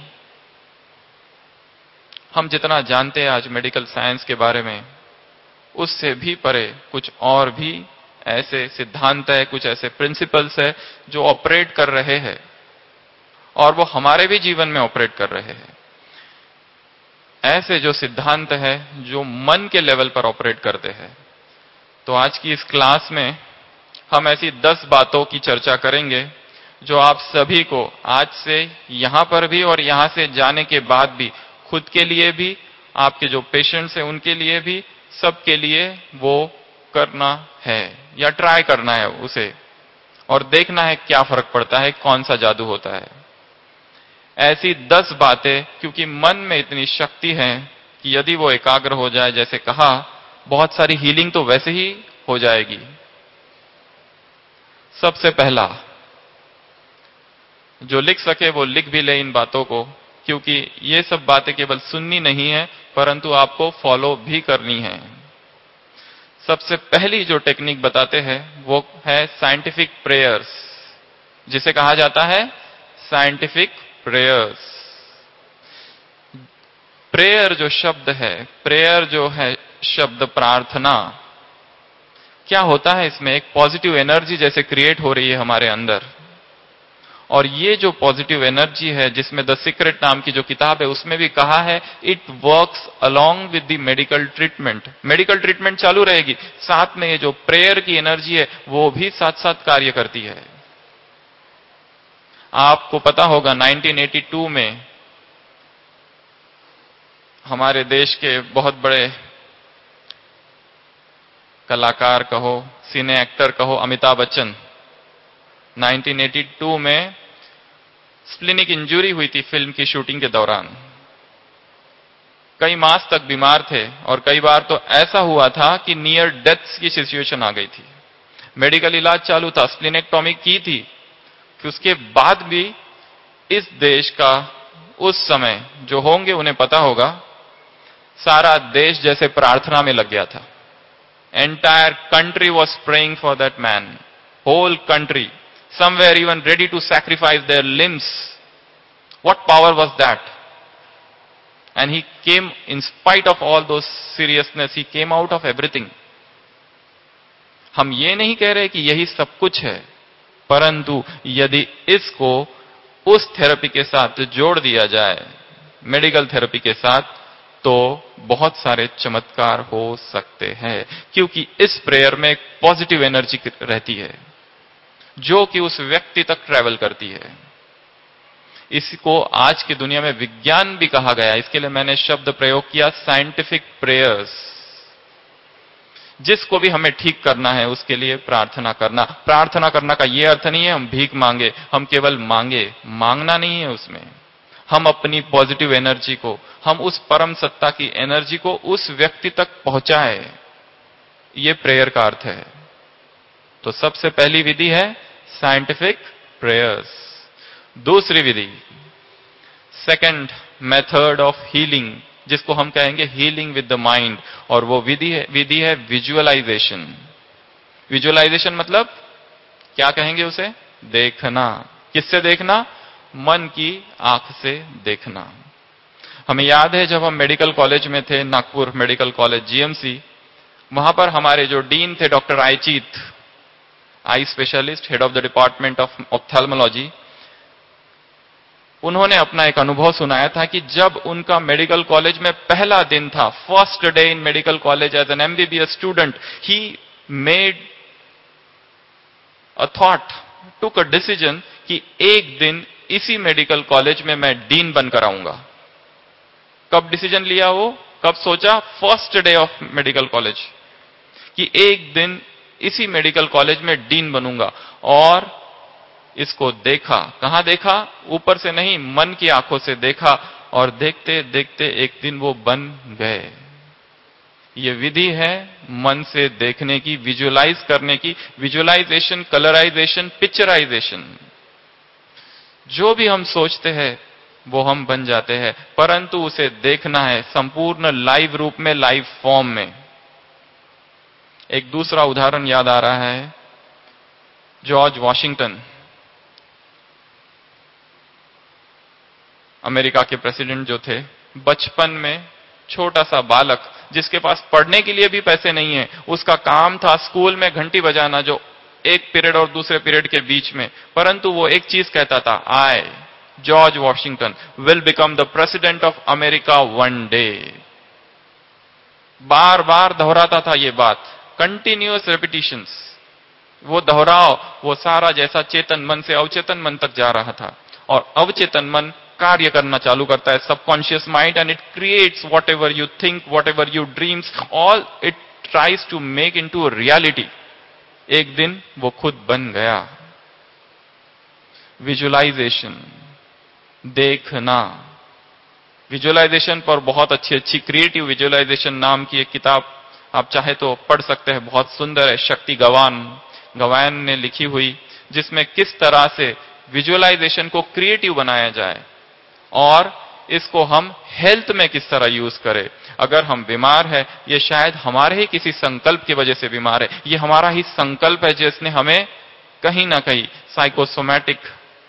[SPEAKER 3] हम जितना जानते हैं आज मेडिकल साइंस के बारे में, उससे भी परे कुछ और भी ऐसे सिद्धांत है, कुछ ऐसे प्रिंसिपल्स है जो ऑपरेट कर रहे हैं और वो हमारे भी जीवन में ऑपरेट कर रहे हैं। ऐसे जो सिद्धांत है जो मन के लेवल पर ऑपरेट करते हैं। तो आज की इस क्लास में हम ऐसी 10 बातों की चर्चा करेंगे जो आप सभी को आज से यहां पर भी और यहां से जाने के बाद भी, खुद के लिए भी, आपके जो पेशेंट्स हैं उनके लिए भी, सबके लिए वो करना है या ट्राई करना है उसे, और देखना है क्या फर्क पड़ता है, कौन सा जादू होता है। ऐसी 10 बातें, क्योंकि मन में इतनी शक्ति है कि यदि वो एकाग्र हो जाए, जैसे कहा, बहुत सारी हीलिंग तो वैसे ही हो जाएगी। सबसे पहला, जो लिख सके वो लिख भी ले इन बातों को, क्योंकि ये सब बातें केवल सुननी नहीं है परंतु आपको फॉलो भी करनी है। सबसे पहली जो टेक्निक बताते हैं वो है साइंटिफिक प्रेयर्स, जिसे कहा जाता है साइंटिफिक प्रेयर्स। प्रेयर जो शब्द है, प्रेयर जो है शब्द प्रार्थना, क्या होता है इसमें एक पॉजिटिव एनर्जी जैसे क्रिएट हो रही है हमारे अंदर। और ये जो पॉजिटिव एनर्जी है, जिसमें द सीक्रेट नाम की जो किताब है उसमें भी कहा है, it works along with the medical treatment. Medical treatment चालू रहेगी, साथ में ये जो प्रेयर की एनर्जी है वो भी साथ साथ कार्य करती है। आपको पता होगा 1982 में हमारे देश के बहुत बड़े कलाकार कहो, सिने एक्टर कहो, अमिताभ बच्चन, 1982 में स्प्लिनिक इंजरी हुई थी फिल्म की शूटिंग के दौरान। कई मास तक बीमार थे और कई बार तो ऐसा हुआ था कि नियर डेथ की सिचुएशन आ गई थी। मेडिकल इलाज चालू था, स्प्लिनेक्टोमी की थी, कि उसके बाद भी इस देश का उस समय जो होंगे उन्हें पता होगा, सारा देश जैसे प्रार्थना में लग गया था। Entire country was praying for that man, whole country, somewhere even ready to sacrifice their limbs. What power was that? And he came, in spite of all those seriousness, he came out of everything. हम ये नहीं कह रहे कि यही सब कुछ है, परंतु यदि इसको उस थेरेपी के साथ जोड़ दिया जाए, मेडिकल थेरेपी के साथ, तो बहुत सारे चमत्कार हो सकते हैं। क्योंकि इस प्रेयर में एक पॉजिटिव एनर्जी रहती है जो कि उस व्यक्ति तक ट्रैवल करती है। इसको आज की दुनिया में विज्ञान भी कहा गया, इसके लिए मैंने शब्द प्रयोग किया साइंटिफिक प्रेयर्स। जिसको भी हमें ठीक करना है उसके लिए प्रार्थना करना। प्रार्थना करना का यह अर्थ नहीं है हम भीख मांगे, हम केवल मांगे, मांगना नहीं है उसमें। हम अपनी पॉजिटिव एनर्जी को, हम उस परम सत्ता की एनर्जी को उस व्यक्ति तक पहुंचाए, ये प्रेयर का अर्थ है। तो सबसे पहली विधि है साइंटिफिक प्रेयर्स। दूसरी विधि, सेकंड मेथड ऑफ हीलिंग, जिसको हम कहेंगे हीलिंग विद द माइंड, और वो विधि है विजुअलाइजेशन। विजुअलाइजेशन मतलब क्या कहेंगे उसे? देखना। किससे देखना? मन की आंख से देखना। हमें याद है जब हम मेडिकल कॉलेज में थे, नागपुर मेडिकल कॉलेज जीएमसी, वहां पर हमारे जो डीन थे डॉक्टर आईचीत, eye specialist, head of the department of ophthalmology, उन्होंने अपना एक अनुभव सुनाया था कि जब उनका मेडिकल कॉलेज में पहला दिन था, first day in medical college as an MBBS student, he made a thought, took a decision कि एक दिन इसी मेडिकल कॉलेज में मैं डीन बनकर आऊंगा। कब डिसीजन लिया वो, कब सोचा? First day of medical college, कि एक दिन इसी मेडिकल कॉलेज में डीन बनूंगा। और इसको देखा, कहां देखा? ऊपर से नहीं, मन की आंखों से देखा, और देखते देखते एक दिन वो बन गए। ये विधि है मन से देखने की, विजुअलाइज करने की। Visualisation, colourisation, picturisation. जो भी हम सोचते हैं वो हम बन जाते हैं, परंतु उसे देखना है संपूर्ण लाइव रूप में, लाइव फॉर्म में। एक दूसरा उदाहरण याद आ रहा है, जॉर्ज वॉशिंगटन, अमेरिका के प्रेसिडेंट जो थे। बचपन में छोटा सा बालक जिसके पास पढ़ने के लिए भी पैसे नहीं है, उसका काम था स्कूल में घंटी बजाना, जो एक पीरियड और दूसरे पीरियड के बीच में। परंतु वो एक चीज कहता था, I George Washington will become the president of America one day. बार बार दोहराता था ये बात, कंटिन्यूअस रेपिटेशंस। वो दोहराव, वो सारा जैसा चेतन मन से अवचेतन मन तक जा रहा था, और अवचेतन मन कार्य करना चालू करता है, subconscious mind, and it creates whatever you think, whatever you dreams, all it tries to make into reality. एक दिन वो खुद बन गया। विजुअलाइजेशन, देखना। विजुअलाइजेशन पर बहुत अच्छी अच्छी क्रिएटिव विजुअलाइजेशन नाम की एक किताब आप चाहे तो पढ़ सकते हैं, बहुत सुंदर है, शक्ति गवान ने लिखी हुई, जिसमें किस तरह से विजुअलाइजेशन को क्रिएटिव बनाया जाए और इसको हम हेल्थ में किस तरह यूज करें। अगर हम बीमार है, ये शायद हमारे ही किसी संकल्प की वजह से बीमार है, ये हमारा ही संकल्प है जिसने हमें कहीं ना कहीं साइकोसोमैटिक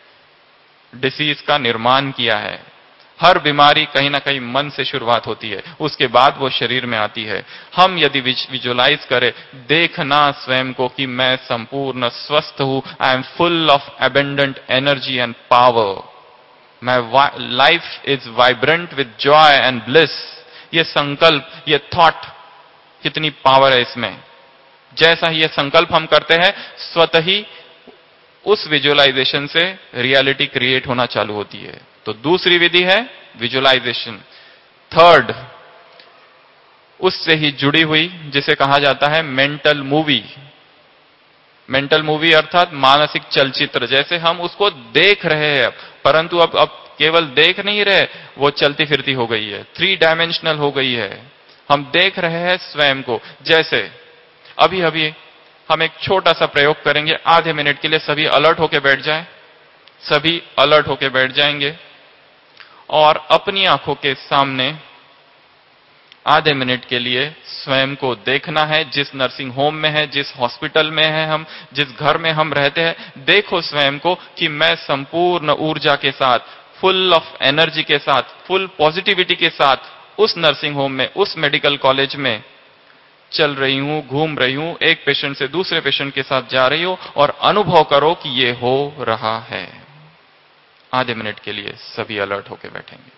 [SPEAKER 3] डिसीज का निर्माण किया है। हर बीमारी कहीं ना कहीं मन से शुरुआत होती है, उसके बाद वो शरीर में आती है। हम यदि विजुअलाइज करें, देखना स्वयं को कि मैं संपूर्ण स्वस्थ हूं, I am full of abundant energy and power, my life is vibrant with joy and bliss. ये संकल्प, ये थॉट, कितनी पावर है इसमें। जैसा ही ये संकल्प हम करते हैं, स्वतः ही उस विजुअलाइजेशन से रियलिटी क्रिएट होना चालू होती है। तो दूसरी विधि है विजुअलाइजेशन। थर्ड, उससे ही जुड़ी हुई, जिसे कहा जाता है मेंटल मूवी। मेंटल मूवी अर्थात मानसिक चलचित्र। जैसे हम उसको देख रहे हैं, परंतु अब केवल देख नहीं रहे, वो चलती फिरती हो गई है, 3 डायमेंशनल हो गई है। हम देख रहे हैं स्वयं को। जैसे अभी अभी हम एक छोटा सा प्रयोग करेंगे, आधे मिनट के लिए सभी अलर्ट होकर बैठ जाएं। सभी अलर्ट होकर बैठ जाएंगे और अपनी आंखों के सामने आधे मिनट के लिए स्वयं को देखना है। जिस नर्सिंग होम में है, जिस हॉस्पिटल में है हम, जिस घर में हम रहते हैं, देखो स्वयं को कि मैं संपूर्ण ऊर्जा के साथ, फुल ऑफ एनर्जी के साथ, फुल पॉजिटिविटी के साथ उस नर्सिंग होम में, उस मेडिकल कॉलेज में चल रही हूं, घूम रही हूं, एक पेशेंट से दूसरे पेशेंट के साथ जा रही हूं, और अनुभव करो कि ये हो रहा है। आधे मिनट के लिए सभी अलर्ट होकर बैठेंगे।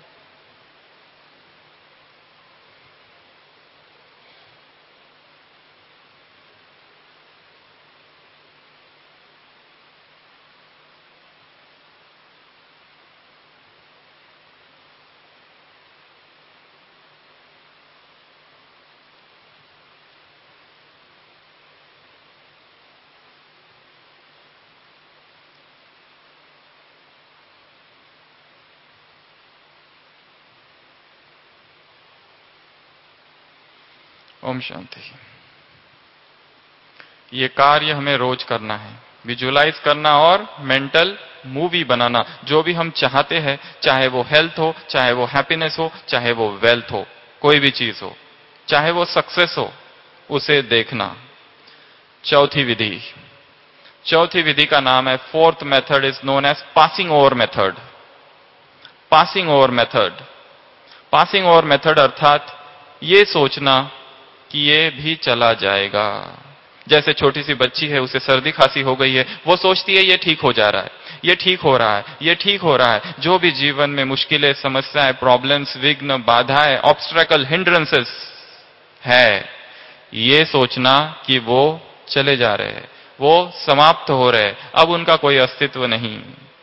[SPEAKER 3] ओम शांति। ये कार्य हमें रोज करना है, विजुअलाइज करना और मेंटल मूवी बनाना। जो भी हम चाहते हैं, चाहे वो हेल्थ हो, चाहे वो हैप्पीनेस हो, चाहे वो वेल्थ हो, कोई भी चीज हो, चाहे वो सक्सेस हो, उसे देखना। चौथी विधि का नाम है, fourth method is known as passing over method. Passing over method, passing over method अर्थात ये सोचना कि ये भी चला जाएगा। जैसे छोटी सी बच्ची है, उसे सर्दी खांसी हो गई है, वो सोचती है ये ठीक हो जा रहा है, ये ठीक हो रहा है, ये ठीक हो रहा है। जो भी जीवन में मुश्किलें, समस्याएं, प्रॉब्लम्स, विघ्न, बाधाएं, ऑब्स्ट्रकल, हिंड्रेंसेस है, ये सोचना कि वो चले जा रहे हैं, वो समाप्त हो रहे हैं, अब उनका कोई अस्तित्व नहीं।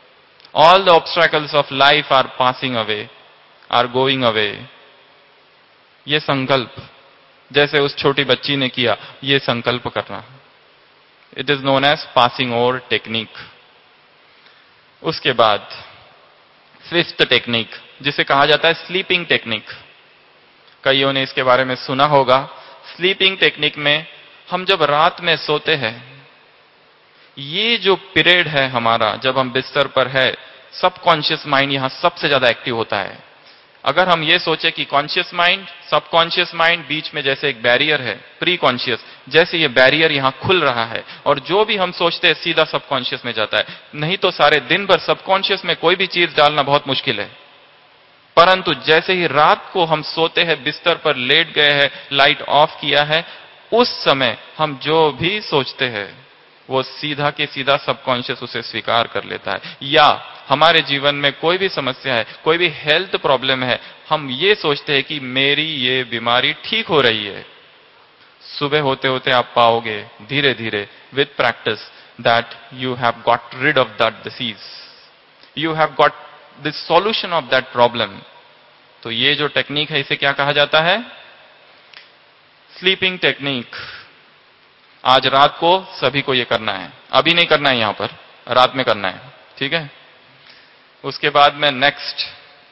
[SPEAKER 3] All the obstacles of life are passing away, are going away. ये संकल्प, जैसे उस छोटी बच्ची ने किया, ये संकल्प करना, it is known as passing over technique. उसके बाद फिफ्थ टेक्निक, जिसे कहा जाता है स्लीपिंग टेक्निक। कईयों ने इसके बारे में सुना होगा। स्लीपिंग टेक्निक में हम जब रात में सोते हैं, ये जो पीरियड है हमारा, जब हम बिस्तर पर है, सबकॉन्शियस माइंड यहां सबसे ज्यादा एक्टिव होता है। अगर हम ये सोचे कि कॉन्शियस माइंड, सबकॉन्शियस माइंड बीच में जैसे एक बैरियर है, प्री कॉन्शियस, जैसे ये बैरियर यहां खुल रहा है और जो भी हम सोचते हैं सीधा सबकॉन्शियस में जाता है। नहीं तो सारे दिन भर सबकॉन्शियस में कोई भी चीज डालना बहुत मुश्किल है। परंतु जैसे ही रात को हम सोते हैं, बिस्तर पर लेट गए हैं, लाइट ऑफ किया है, उस समय हम जो भी सोचते हैं वो सीधा के सीधा सबकॉन्शियस उसे स्वीकार कर लेता है। या हमारे जीवन में कोई भी समस्या है, कोई भी हेल्थ प्रॉब्लम है, हम ये सोचते हैं कि मेरी ये बीमारी ठीक हो रही है। सुबह होते होते आप पाओगे धीरे धीरे with practice that you have got rid of that disease, you have got the solution of that problem. तो ये जो टेक्निक है, इसे क्या कहा जाता है? Sleeping technique. आज रात को सभी को ये करना है, अभी नहीं करना है, यहां पर रात में करना है, ठीक है? उसके बाद में नेक्स्ट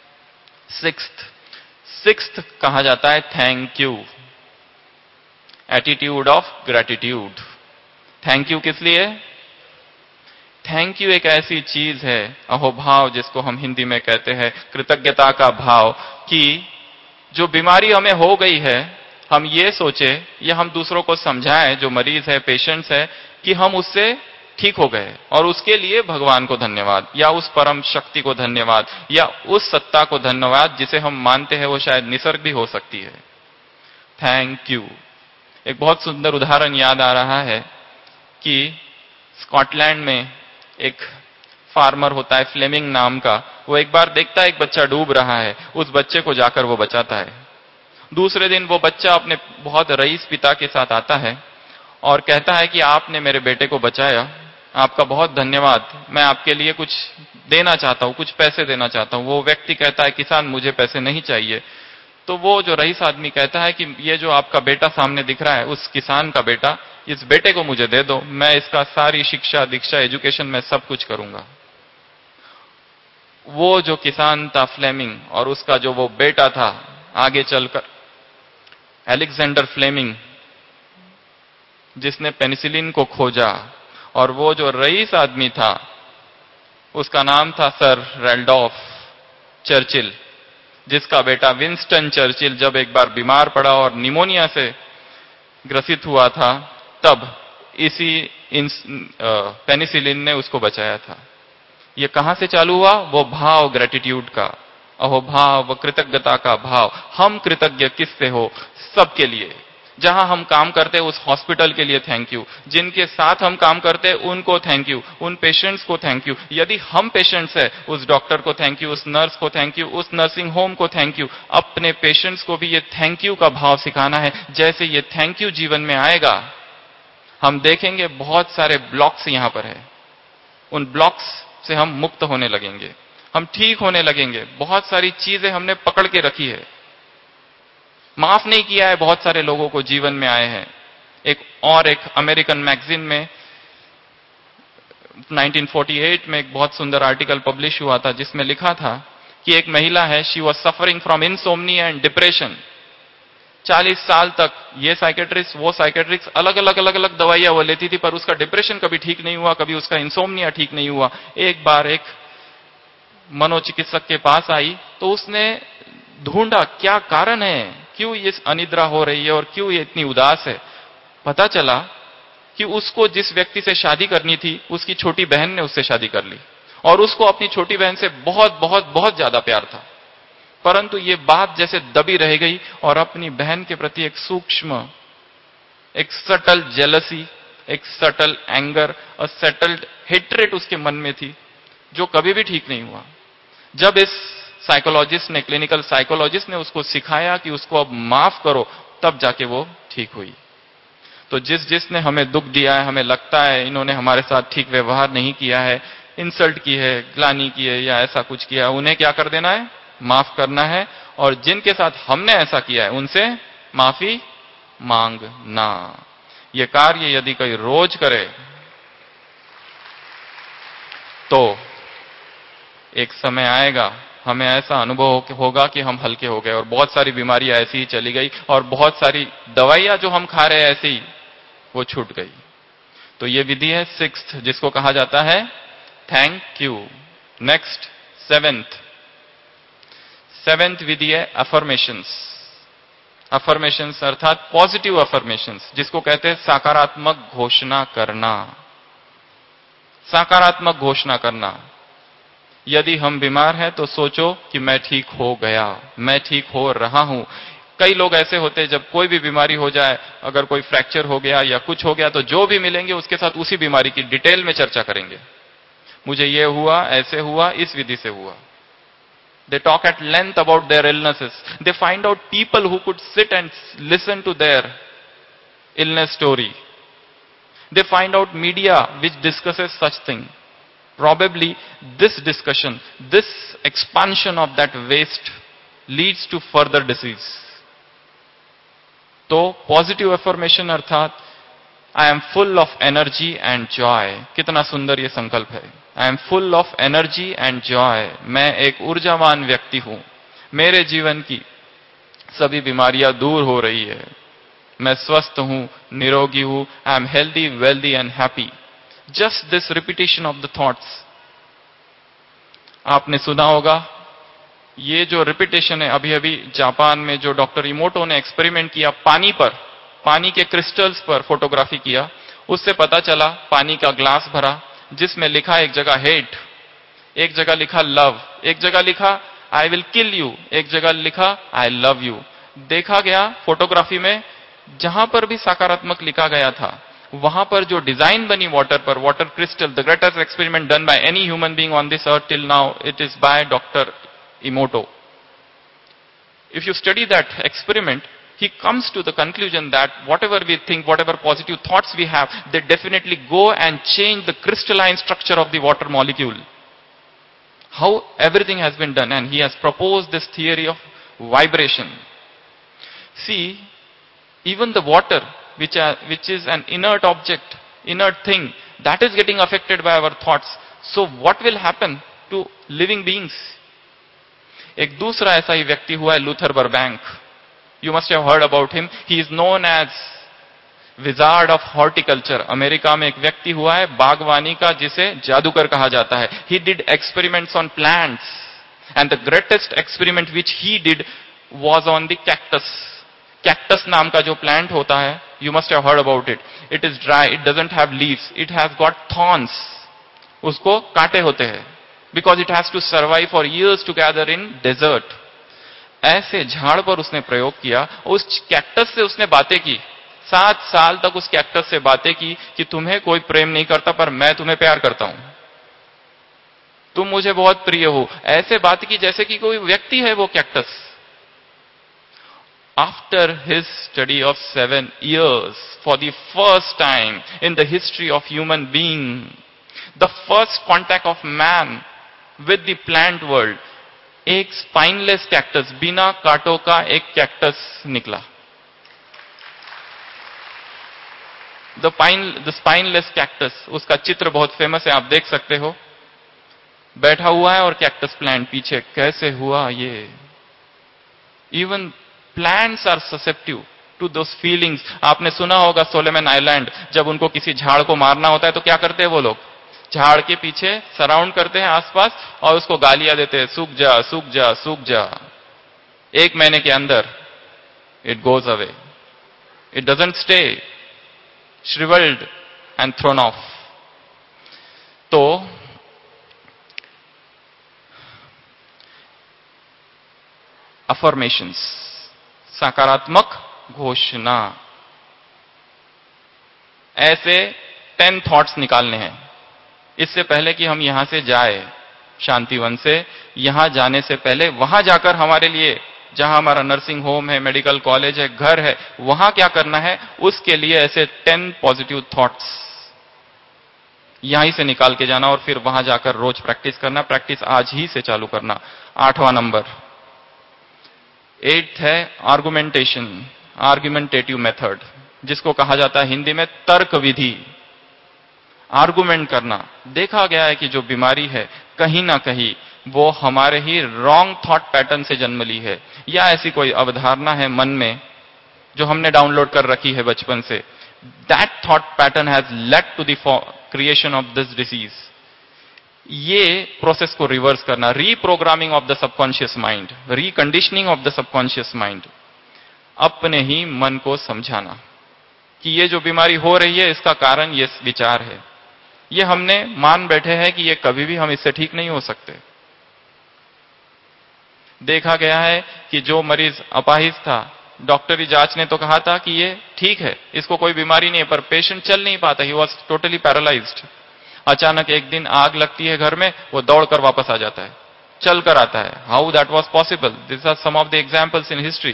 [SPEAKER 3] सिक्स्थ कहा जाता है thank you, attitude of gratitude. Thank you किस लिए? थैंक यू एक ऐसी चीज है, अहोभाव जिसको हम हिंदी में कहते हैं, कृतज्ञता का भाव, कि जो बीमारी हमें हो गई है, हम ये सोचे या हम दूसरों को समझाएं, जो मरीज है, पेशेंट्स है, कि हम उससे ठीक हो गए और उसके लिए भगवान को धन्यवाद, या उस परम शक्ति को धन्यवाद, या उस सत्ता को धन्यवाद जिसे हम मानते हैं वो शायद निसर्ग भी हो सकती है। Thank you. एक बहुत सुंदर उदाहरण याद आ रहा है कि स्कॉटलैंड में एक फार्मर होता है फ्लेमिंग नाम का। वो एक बार देखता है एक बच्चा डूब रहा है, उस बच्चे को जाकर वो बचाता है। दूसरे दिन वो बच्चा अपने बहुत रईस पिता के साथ आता है और कहता है कि आपने मेरे बेटे को बचाया, आपका बहुत धन्यवाद, मैं आपके लिए कुछ देना चाहता हूं, कुछ पैसे देना चाहता हूं। वो व्यक्ति कहता है किसान मुझे पैसे नहीं चाहिए। तो वो जो रईस आदमी कहता है कि ये जो आपका बेटा सामने दिख रहा है, उस किसान का बेटा, इस बेटे को मुझे दे दो, मैं इसका सारी शिक्षा दीक्षा एजुकेशन में सब कुछ करूंगा। वो जो किसान था फ्लेमिंग, और उसका जो वो बेटा था आगे चलकर अलेक्जेंडर फ्लेमिंग, जिसने पेनिसिलिन को खोजा, और वो जो रईस आदमी था उसका नाम था सर रैंडोल्फ चर्चिल, जिसका बेटा विंस्टन चर्चिल जब एक बार बीमार पड़ा और निमोनिया से ग्रसित हुआ था, तब इसी पेनिसिलिन ने उसको बचाया था। ये कहां से चालू हुआ? वो भाव ग्रेटिट्यूड का, अहोभाव, कृतज्ञता का भाव। हम कृतज्ञ किससे हो? सबके लिए। जहां हम काम करते हैं उस हॉस्पिटल के लिए थैंक यू, जिनके साथ हम काम करते हैं उनको थैंक यू, उन पेशेंट्स को थैंक यू। यदि हम पेशेंट्स हैं, उस डॉक्टर को थैंक यू, उस नर्स को थैंक यू, उस नर्सिंग होम को थैंक यू। अपने पेशेंट्स को भी ये थैंक यू का भाव सिखाना है। जैसे ये थैंक यू जीवन में आएगा, हम देखेंगे बहुत सारे ब्लॉक्स यहां पर है, उन ब्लॉक्स से हम मुक्त होने लगेंगे, हम ठीक होने लगेंगे। बहुत सारी चीजें हमने पकड़ के रखी है, माफ नहीं किया है, बहुत सारे लोगों को जीवन में आए हैं। एक अमेरिकन मैगजीन में 1948 में एक बहुत सुंदर आर्टिकल पब्लिश हुआ था, जिसमें लिखा था कि एक महिला है, she was suffering from insomnia and depression. 40 साल तक ये साइकेट्रिस्ट वो साइकेट्रिस्ट अलग अलग दवाइयां वो लेती थी, पर उसका डिप्रेशन कभी ठीक नहीं हुआ, कभी उसका इंसोम्निया ठीक नहीं हुआ। एक बार एक मनोचिकित्सक के पास आई तो उसने ढूंढा क्या कारण है, क्यों ये अनिद्रा हो रही है और क्यों ये इतनी उदास है। पता चला कि उसको जिस व्यक्ति से शादी करनी थी, उसकी छोटी बहन ने उससे शादी कर ली और उसको अपनी छोटी बहन से बहुत बहुत बहुत ज्यादा प्यार था। परंतु ये बात जैसे दबी रह गई और अपनी बहन के प्रति एक सूक्ष्म, एक सटल जेलसी, एक सटल एंगर और सटल्ड हेट्रेट उसके मन में थी, जो कभी भी ठीक नहीं हुआ। जब इस साइकोलॉजिस्ट ने, क्लिनिकल साइकोलॉजिस्ट ने उसको सिखाया कि उसको अब माफ करो, तब जाके वो ठीक हुई। तो जिसने हमें दुख दिया है, हमें लगता है इन्होंने हमारे साथ ठीक व्यवहार नहीं किया है, इंसल्ट की है, ग्लानि की है या ऐसा कुछ किया, उन्हें क्या कर देना है? माफ करना है। और जिनके साथ हमने ऐसा किया है उनसे माफी मांगना। ये कार्य यदि कोई रोज करे तो एक समय आएगा हमें ऐसा अनुभव होगा कि हम हल्के हो गए और बहुत सारी बीमारियां ऐसी ही चली गई और बहुत सारी दवाइयां जो हम खा रहे हैं ऐसी वो छूट गई। तो ये विधि है सिक्स्थ, जिसको कहा जाता है थैंक यू। नेक्स्ट सेवेंथ विधि है अफर्मेशंस। अफर्मेशंस अर्थात पॉजिटिव अफर्मेशंस, जिसको कहते हैं सकारात्मक घोषणा करना। सकारात्मक घोषणा करना। यदि हम बीमार हैं तो सोचो कि मैं ठीक हो गया, मैं ठीक हो रहा हूं। कई लोग ऐसे होते हैं जब कोई भी बीमारी हो जाए, अगर कोई फ्रैक्चर हो गया या कुछ हो गया तो जो भी मिलेंगे उसके साथ उसी बीमारी की डिटेल में चर्चा करेंगे। मुझे ये हुआ, ऐसे हुआ, इस विधि से हुआ। They talk at length about their illnesses. They find out people who could sit and listen to their illness story. They find out media which discusses such thing. Probably this discussion, this expansion of that waste leads to further disease. तो positive affirmation अर्थात I am full of energy and joy. कितना सुंदर ये संकल्प है। I am full of energy and joy. मैं एक ऊर्जावान व्यक्ति हूं, मेरे जीवन की सभी बीमारियां दूर हो रही है, मैं स्वस्थ हूं, निरोगी हूं, I am healthy, wealthy and happy. Just this repetition of the thoughts. आपने सुना होगा ये जो रिपीटेशन है, अभी अभी जापान में जो डॉक्टर इमोटो ने एक्सपेरिमेंट किया पानी पर, पानी के क्रिस्टल्स पर फोटोग्राफी किया, उससे पता चला पानी का ग्लास भरा जिसमें लिखा एक जगह हेट, एक जगह लिखा लव, एक जगह लिखा आई विल किल यू, एक जगह लिखा आई लव यू। देखा गया फोटोग्राफी में जहां पर भी सकारात्मक लिखा गया था वहां पर जो डिजाइन बनी वाटर पर, water crystal, the greatest experiment done by any human being on this earth till now, it is by doctor Emoto. If you study that experiment, he comes to the conclusion that whatever we think, whatever positive thoughts we have, they definitely go and change the crystalline structure of the water molecule. How everything has been done, and he has proposed this theory of vibration. See, even the water, which is an inert object, inert thing, that is getting affected by our thoughts. So what will happen to living beings? एक दूसरा ऐसा ही व्यक्ति हुआ है Luther Burbank. You must have heard about him. He is known as wizard of horticulture. America में एक व्यक्ति हुआ है बागवानी का जिसे जादूगर कहा जाता है। He did experiments on plants and the greatest experiment which he did was on the cactus. Cactus नाम का जो प्लांट होता है, you must have heard about it. It is dry, it doesn't have leaves, it has got thorns. उसको कांटे होते हैं because it has to survive for years together in desert. ऐसे झाड़ पर उसने प्रयोग किया। उस कैक्टस से उसने बातें की, 7 साल तक उस कैक्टस से बातें की कि तुम्हें कोई प्रेम नहीं करता पर मैं तुम्हें प्यार करता हूं, तुम मुझे बहुत प्रिय हो। ऐसे बात की जैसे कि कोई व्यक्ति है वो cactus. After his study of 7 years, for the first time in the history of human being, the first contact of man with the plant world, एक स्पाइनलेस कैक्टस, बिना कांटों का एक कैक्टस निकला। द स्पाइनलेस कैक्टस, उसका चित्र बहुत famous है, आप देख सकते हो। बैठा हुआ है और कैक्टस प्लांट पीछे। कैसे हुआ ये? Even plants are susceptive to those feelings. आपने सुना होगा सोलोमन आइलैंड, जब उनको किसी झाड़ को मारना होता है तो क्या करते हैं वो लोग? झाड़ के पीछे सराउंड करते हैं आसपास और उसको गालियां देते हैं, सूख जा, सूख जा, सूख जा। 1 महीने के अंदर it goes away, it doesn't stay, shrivelled and thrown off. तो अफर्मेशंस, सकारात्मक घोषणा। ऐसे 10 थॉट्स निकालने हैं। इससे पहले कि हम यहां से जाए शांतिवन से, यहां जाने से पहले वहां जाकर हमारे लिए, जहां हमारा नर्सिंग होम है, मेडिकल कॉलेज है, घर है, वहां क्या करना है, उसके लिए ऐसे 10 पॉजिटिव थॉट्स यहीं से निकाल के जाना और फिर वहां जाकर रोज प्रैक्टिस करना, प्रैक्टिस आज ही से चालू करना। 8वां नंबर। 8th है आर्गुमेंटेशन, आर्गुमेंटेटिव मेथड, जिसको कहा जाता है हिंदी में तर्क विधि। आर्गुमेंट करना। देखा गया है कि जो बीमारी है कहीं ना कहीं वो हमारे ही रॉन्ग थॉट पैटर्न से जन्म ली है, या ऐसी कोई अवधारणा है मन में जो हमने डाउनलोड कर रखी है बचपन से। That thought pattern has led to the creation of this disease. ये प्रोसेस को रिवर्स करना, reprogramming of the subconscious mind, reconditioning of the subconscious mind, अपने ही मन को समझाना कि ये जो बीमारी हो रही है इसका कारण ये विचार है। ये हमने मान बैठे हैं कि ये कभी भी हम इससे ठीक नहीं हो सकते। देखा गया है कि जो मरीज अपाहिज था, डॉक्टरी जांच ने तो कहा था कि ये ठीक है, इसको कोई बीमारी नहीं है, पर पेशेंट चल नहीं पाता, ही वॉज टोटली पैरालाइज्ड। अचानक एक दिन आग लगती है घर में, वो दौड़कर वापस आ जाता है, चल कर आता है। How that was possible? This are some of the examples in history.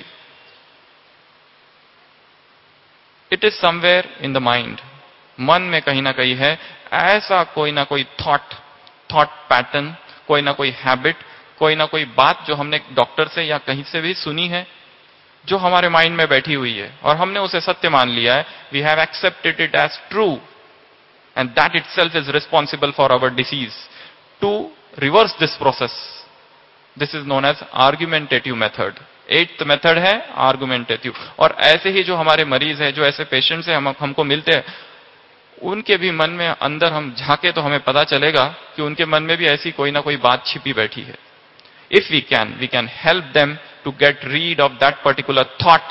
[SPEAKER 3] It is somewhere in the mind. मन में कहीं ना कहीं है ऐसा कोई ना कोई थॉट पैटर्न, कोई ना कोई हैबिट, कोई ना कोई बात जो हमने डॉक्टर से या कहीं से भी सुनी है, जो हमारे माइंड में बैठी हुई है और हमने उसे सत्य मान लिया है। We have accepted it as true and that itself is responsible for our disease. To reverse this process, this is known as argumentative method. 8th method है आर्गुमेंटेटिव। और ऐसे ही जो हमारे मरीज हैं, जो ऐसे पेशेंट्स हैं हमको मिलते हैं, उनके भी मन में अंदर हम झांके तो हमें पता चलेगा कि उनके मन में भी ऐसी कोई ना कोई बात छिपी बैठी है। If we can help them to get rid of that particular thought.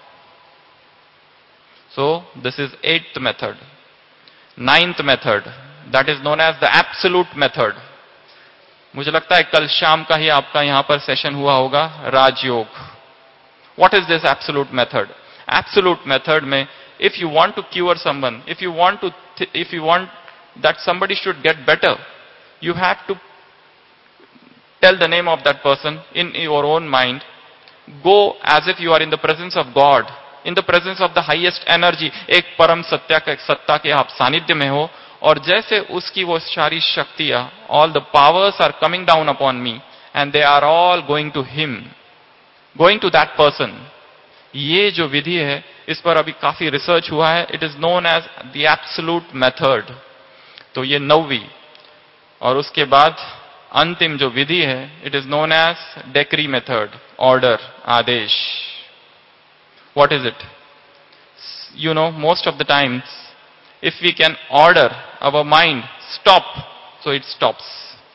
[SPEAKER 3] So this is 8th method. 9th method, that is known as the absolute method. मुझे लगता है कल शाम का ही आपका यहां पर सेशन हुआ होगा, राजयोग। What is this absolute method? Absolute method में if you want to cure someone, if you want that somebody should get better, you have to tell the name of that person in your own mind. Go as if you are in the presence of God, in the presence of the highest energy. एक परम सत्ता के आप सानिध्य में हो, और जैसे उसकी वो सारी शक्तियां, all the powers are coming down upon me and they are all going to him, going to that person. ये जो विधि है इस पर अभी काफी रिसर्च हुआ है। It is known as the absolute method. तो ये 9वीं। और उसके बाद अंतिम जो विधि है, it is known as decree method, order, आदेश। What is it? You know, most of the times if we can order our mind stop, so it stops.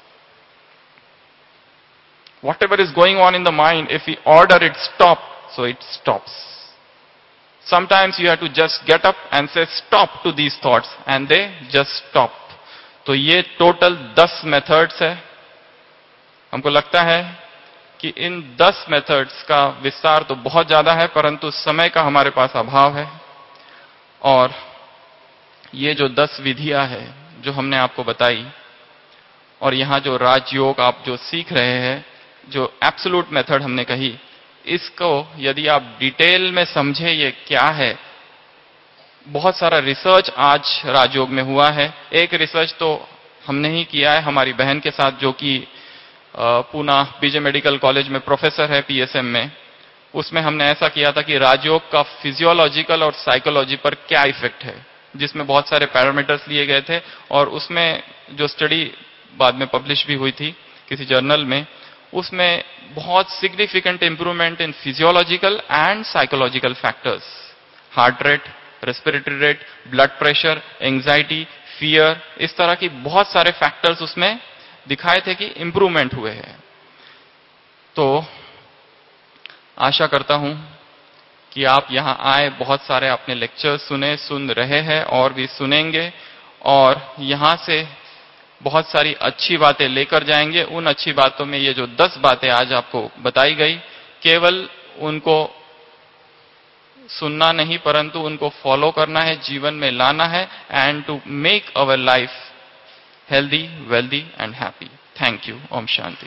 [SPEAKER 3] Whatever is going on in the mind, if we order it stop, so it stops. Sometimes you have to just get up and say stop to these thoughts and they just stop. तो ये total 10 methods है। हमको लगता है कि इन 10 methods का विस्तार तो बहुत ज्यादा है, परंतु समय का हमारे पास अभाव है। और ये जो 10 विधियां हैं जो हमने आपको बताई, और यहां जो राजयोग आप जो सीख रहे हैं, जो एब्सोल्यूट मेथड हमने कही, इसको यदि आप डिटेल में समझे ये क्या है, बहुत सारा रिसर्च आज राजयोग में हुआ है। एक रिसर्च तो हमने ही किया है हमारी बहन के साथ, जो कि पूना बीजे मेडिकल कॉलेज में प्रोफेसर है पीएसएम में। उसमें हमने ऐसा किया था कि राजयोग का फिजियोलॉजिकल और साइकोलॉजी पर क्या इफेक्ट है, जिसमें बहुत सारे पैरामीटर्स लिए गए थे। और उसमें जो स्टडी बाद में पब्लिश भी हुई थी किसी जर्नल में, उसमें बहुत significant improvement in physiological and psychological factors, heart rate, respiratory rate, blood pressure, anxiety, fear, इस तरह की बहुत सारे फैक्टर्स उसमें दिखाए थे कि इंप्रूवमेंट हुए हैं। तो आशा करता हूं कि आप यहां आए, बहुत सारे आपने लेक्चर्स सुने, सुन रहे हैं और भी सुनेंगे, और यहां से बहुत सारी अच्छी बातें लेकर जाएंगे। उन अच्छी बातों में ये जो 10 बातें आज आपको बताई गई, केवल उनको सुनना नहीं परंतु उनको फॉलो करना है, जीवन में लाना है, and to make our life healthy, wealthy and happy. Thank you. Om Shanti.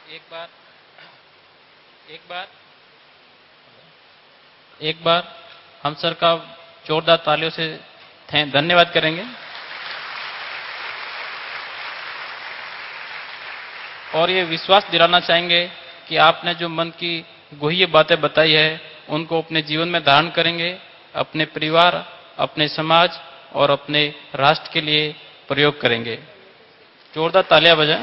[SPEAKER 1] एक बार हम सर का जोरदार तालियों से धन्यवाद करेंगे। और ये विश्वास दिलाना चाहेंगे कि आपने जो मन की गुह्य बातें बताई है उनको अपने जीवन में धारण करेंगे, अपने परिवार, अपने समाज और अपने राष्ट्र के लिए प्रयोग करेंगे। जोरदार तालियां बजाएं।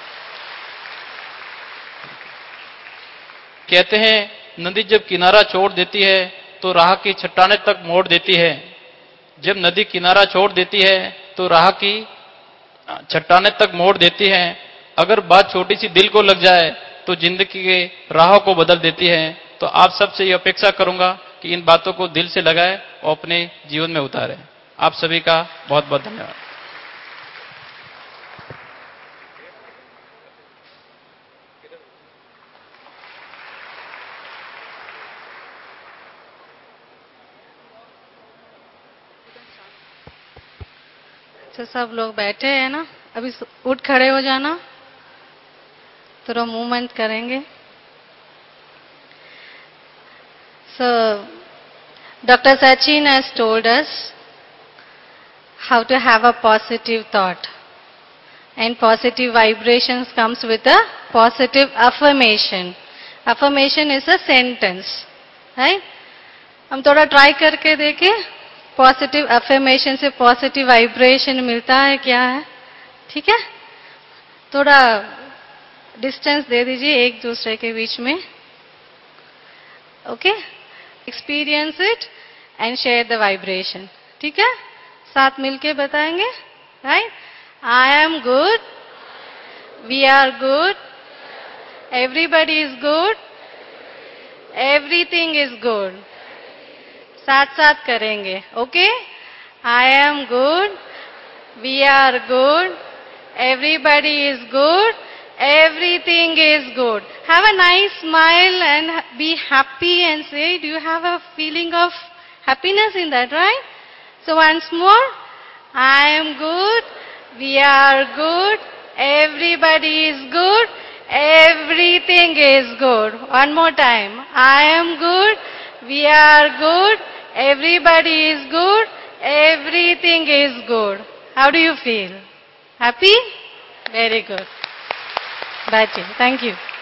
[SPEAKER 1] कहते हैं नदी जब किनारा छोड़ देती है तो राह की चट्टानें तक मोड़ देती है। जब नदी किनारा छोड़ देती है तो राह की चट्टानें तक मोड़ देती है। अगर बात छोटी सी दिल को लग जाए तो जिंदगी के राहों को बदल देती है। तो आप सबसे ये अपेक्षा करूंगा कि इन बातों को दिल से लगाएं और अपने जीवन में उतारें। आप सभी का बहुत बहुत धन्यवाद।
[SPEAKER 4] तो सब लोग बैठे हैं ना, अभी उठ खड़े हो जाना, थोड़ा मूवमेंट करेंगे। So, Dr. Sachin has told us how to have a positive thought, and positive vibrations comes with a positive affirmation. Affirmation is a sentence, right? हम थोड़ा ट्राई करके देखें, पॉजिटिव अफर्मेशन से पॉजिटिव वाइब्रेशन मिलता है क्या है? ठीक है, थोड़ा डिस्टेंस दे दीजिए एक दूसरे के बीच में। Okay, experience it and share the vibration. ठीक है, साथ मिलके बताएंगे, right? I am good, we are good, everybody is good, everything is good. साथ साथ करेंगे। Okay, I am good, we are good, everybody is good, everything is good. Have a nice smile and be happy and say, do you have a feeling of happiness in that, right? So once more, I am good, we are good, everybody is good, everything is good. One more time. I am good, we are good, everybody is good, everything is good. How do you feel? Happy? Very good. Bye. Thank you.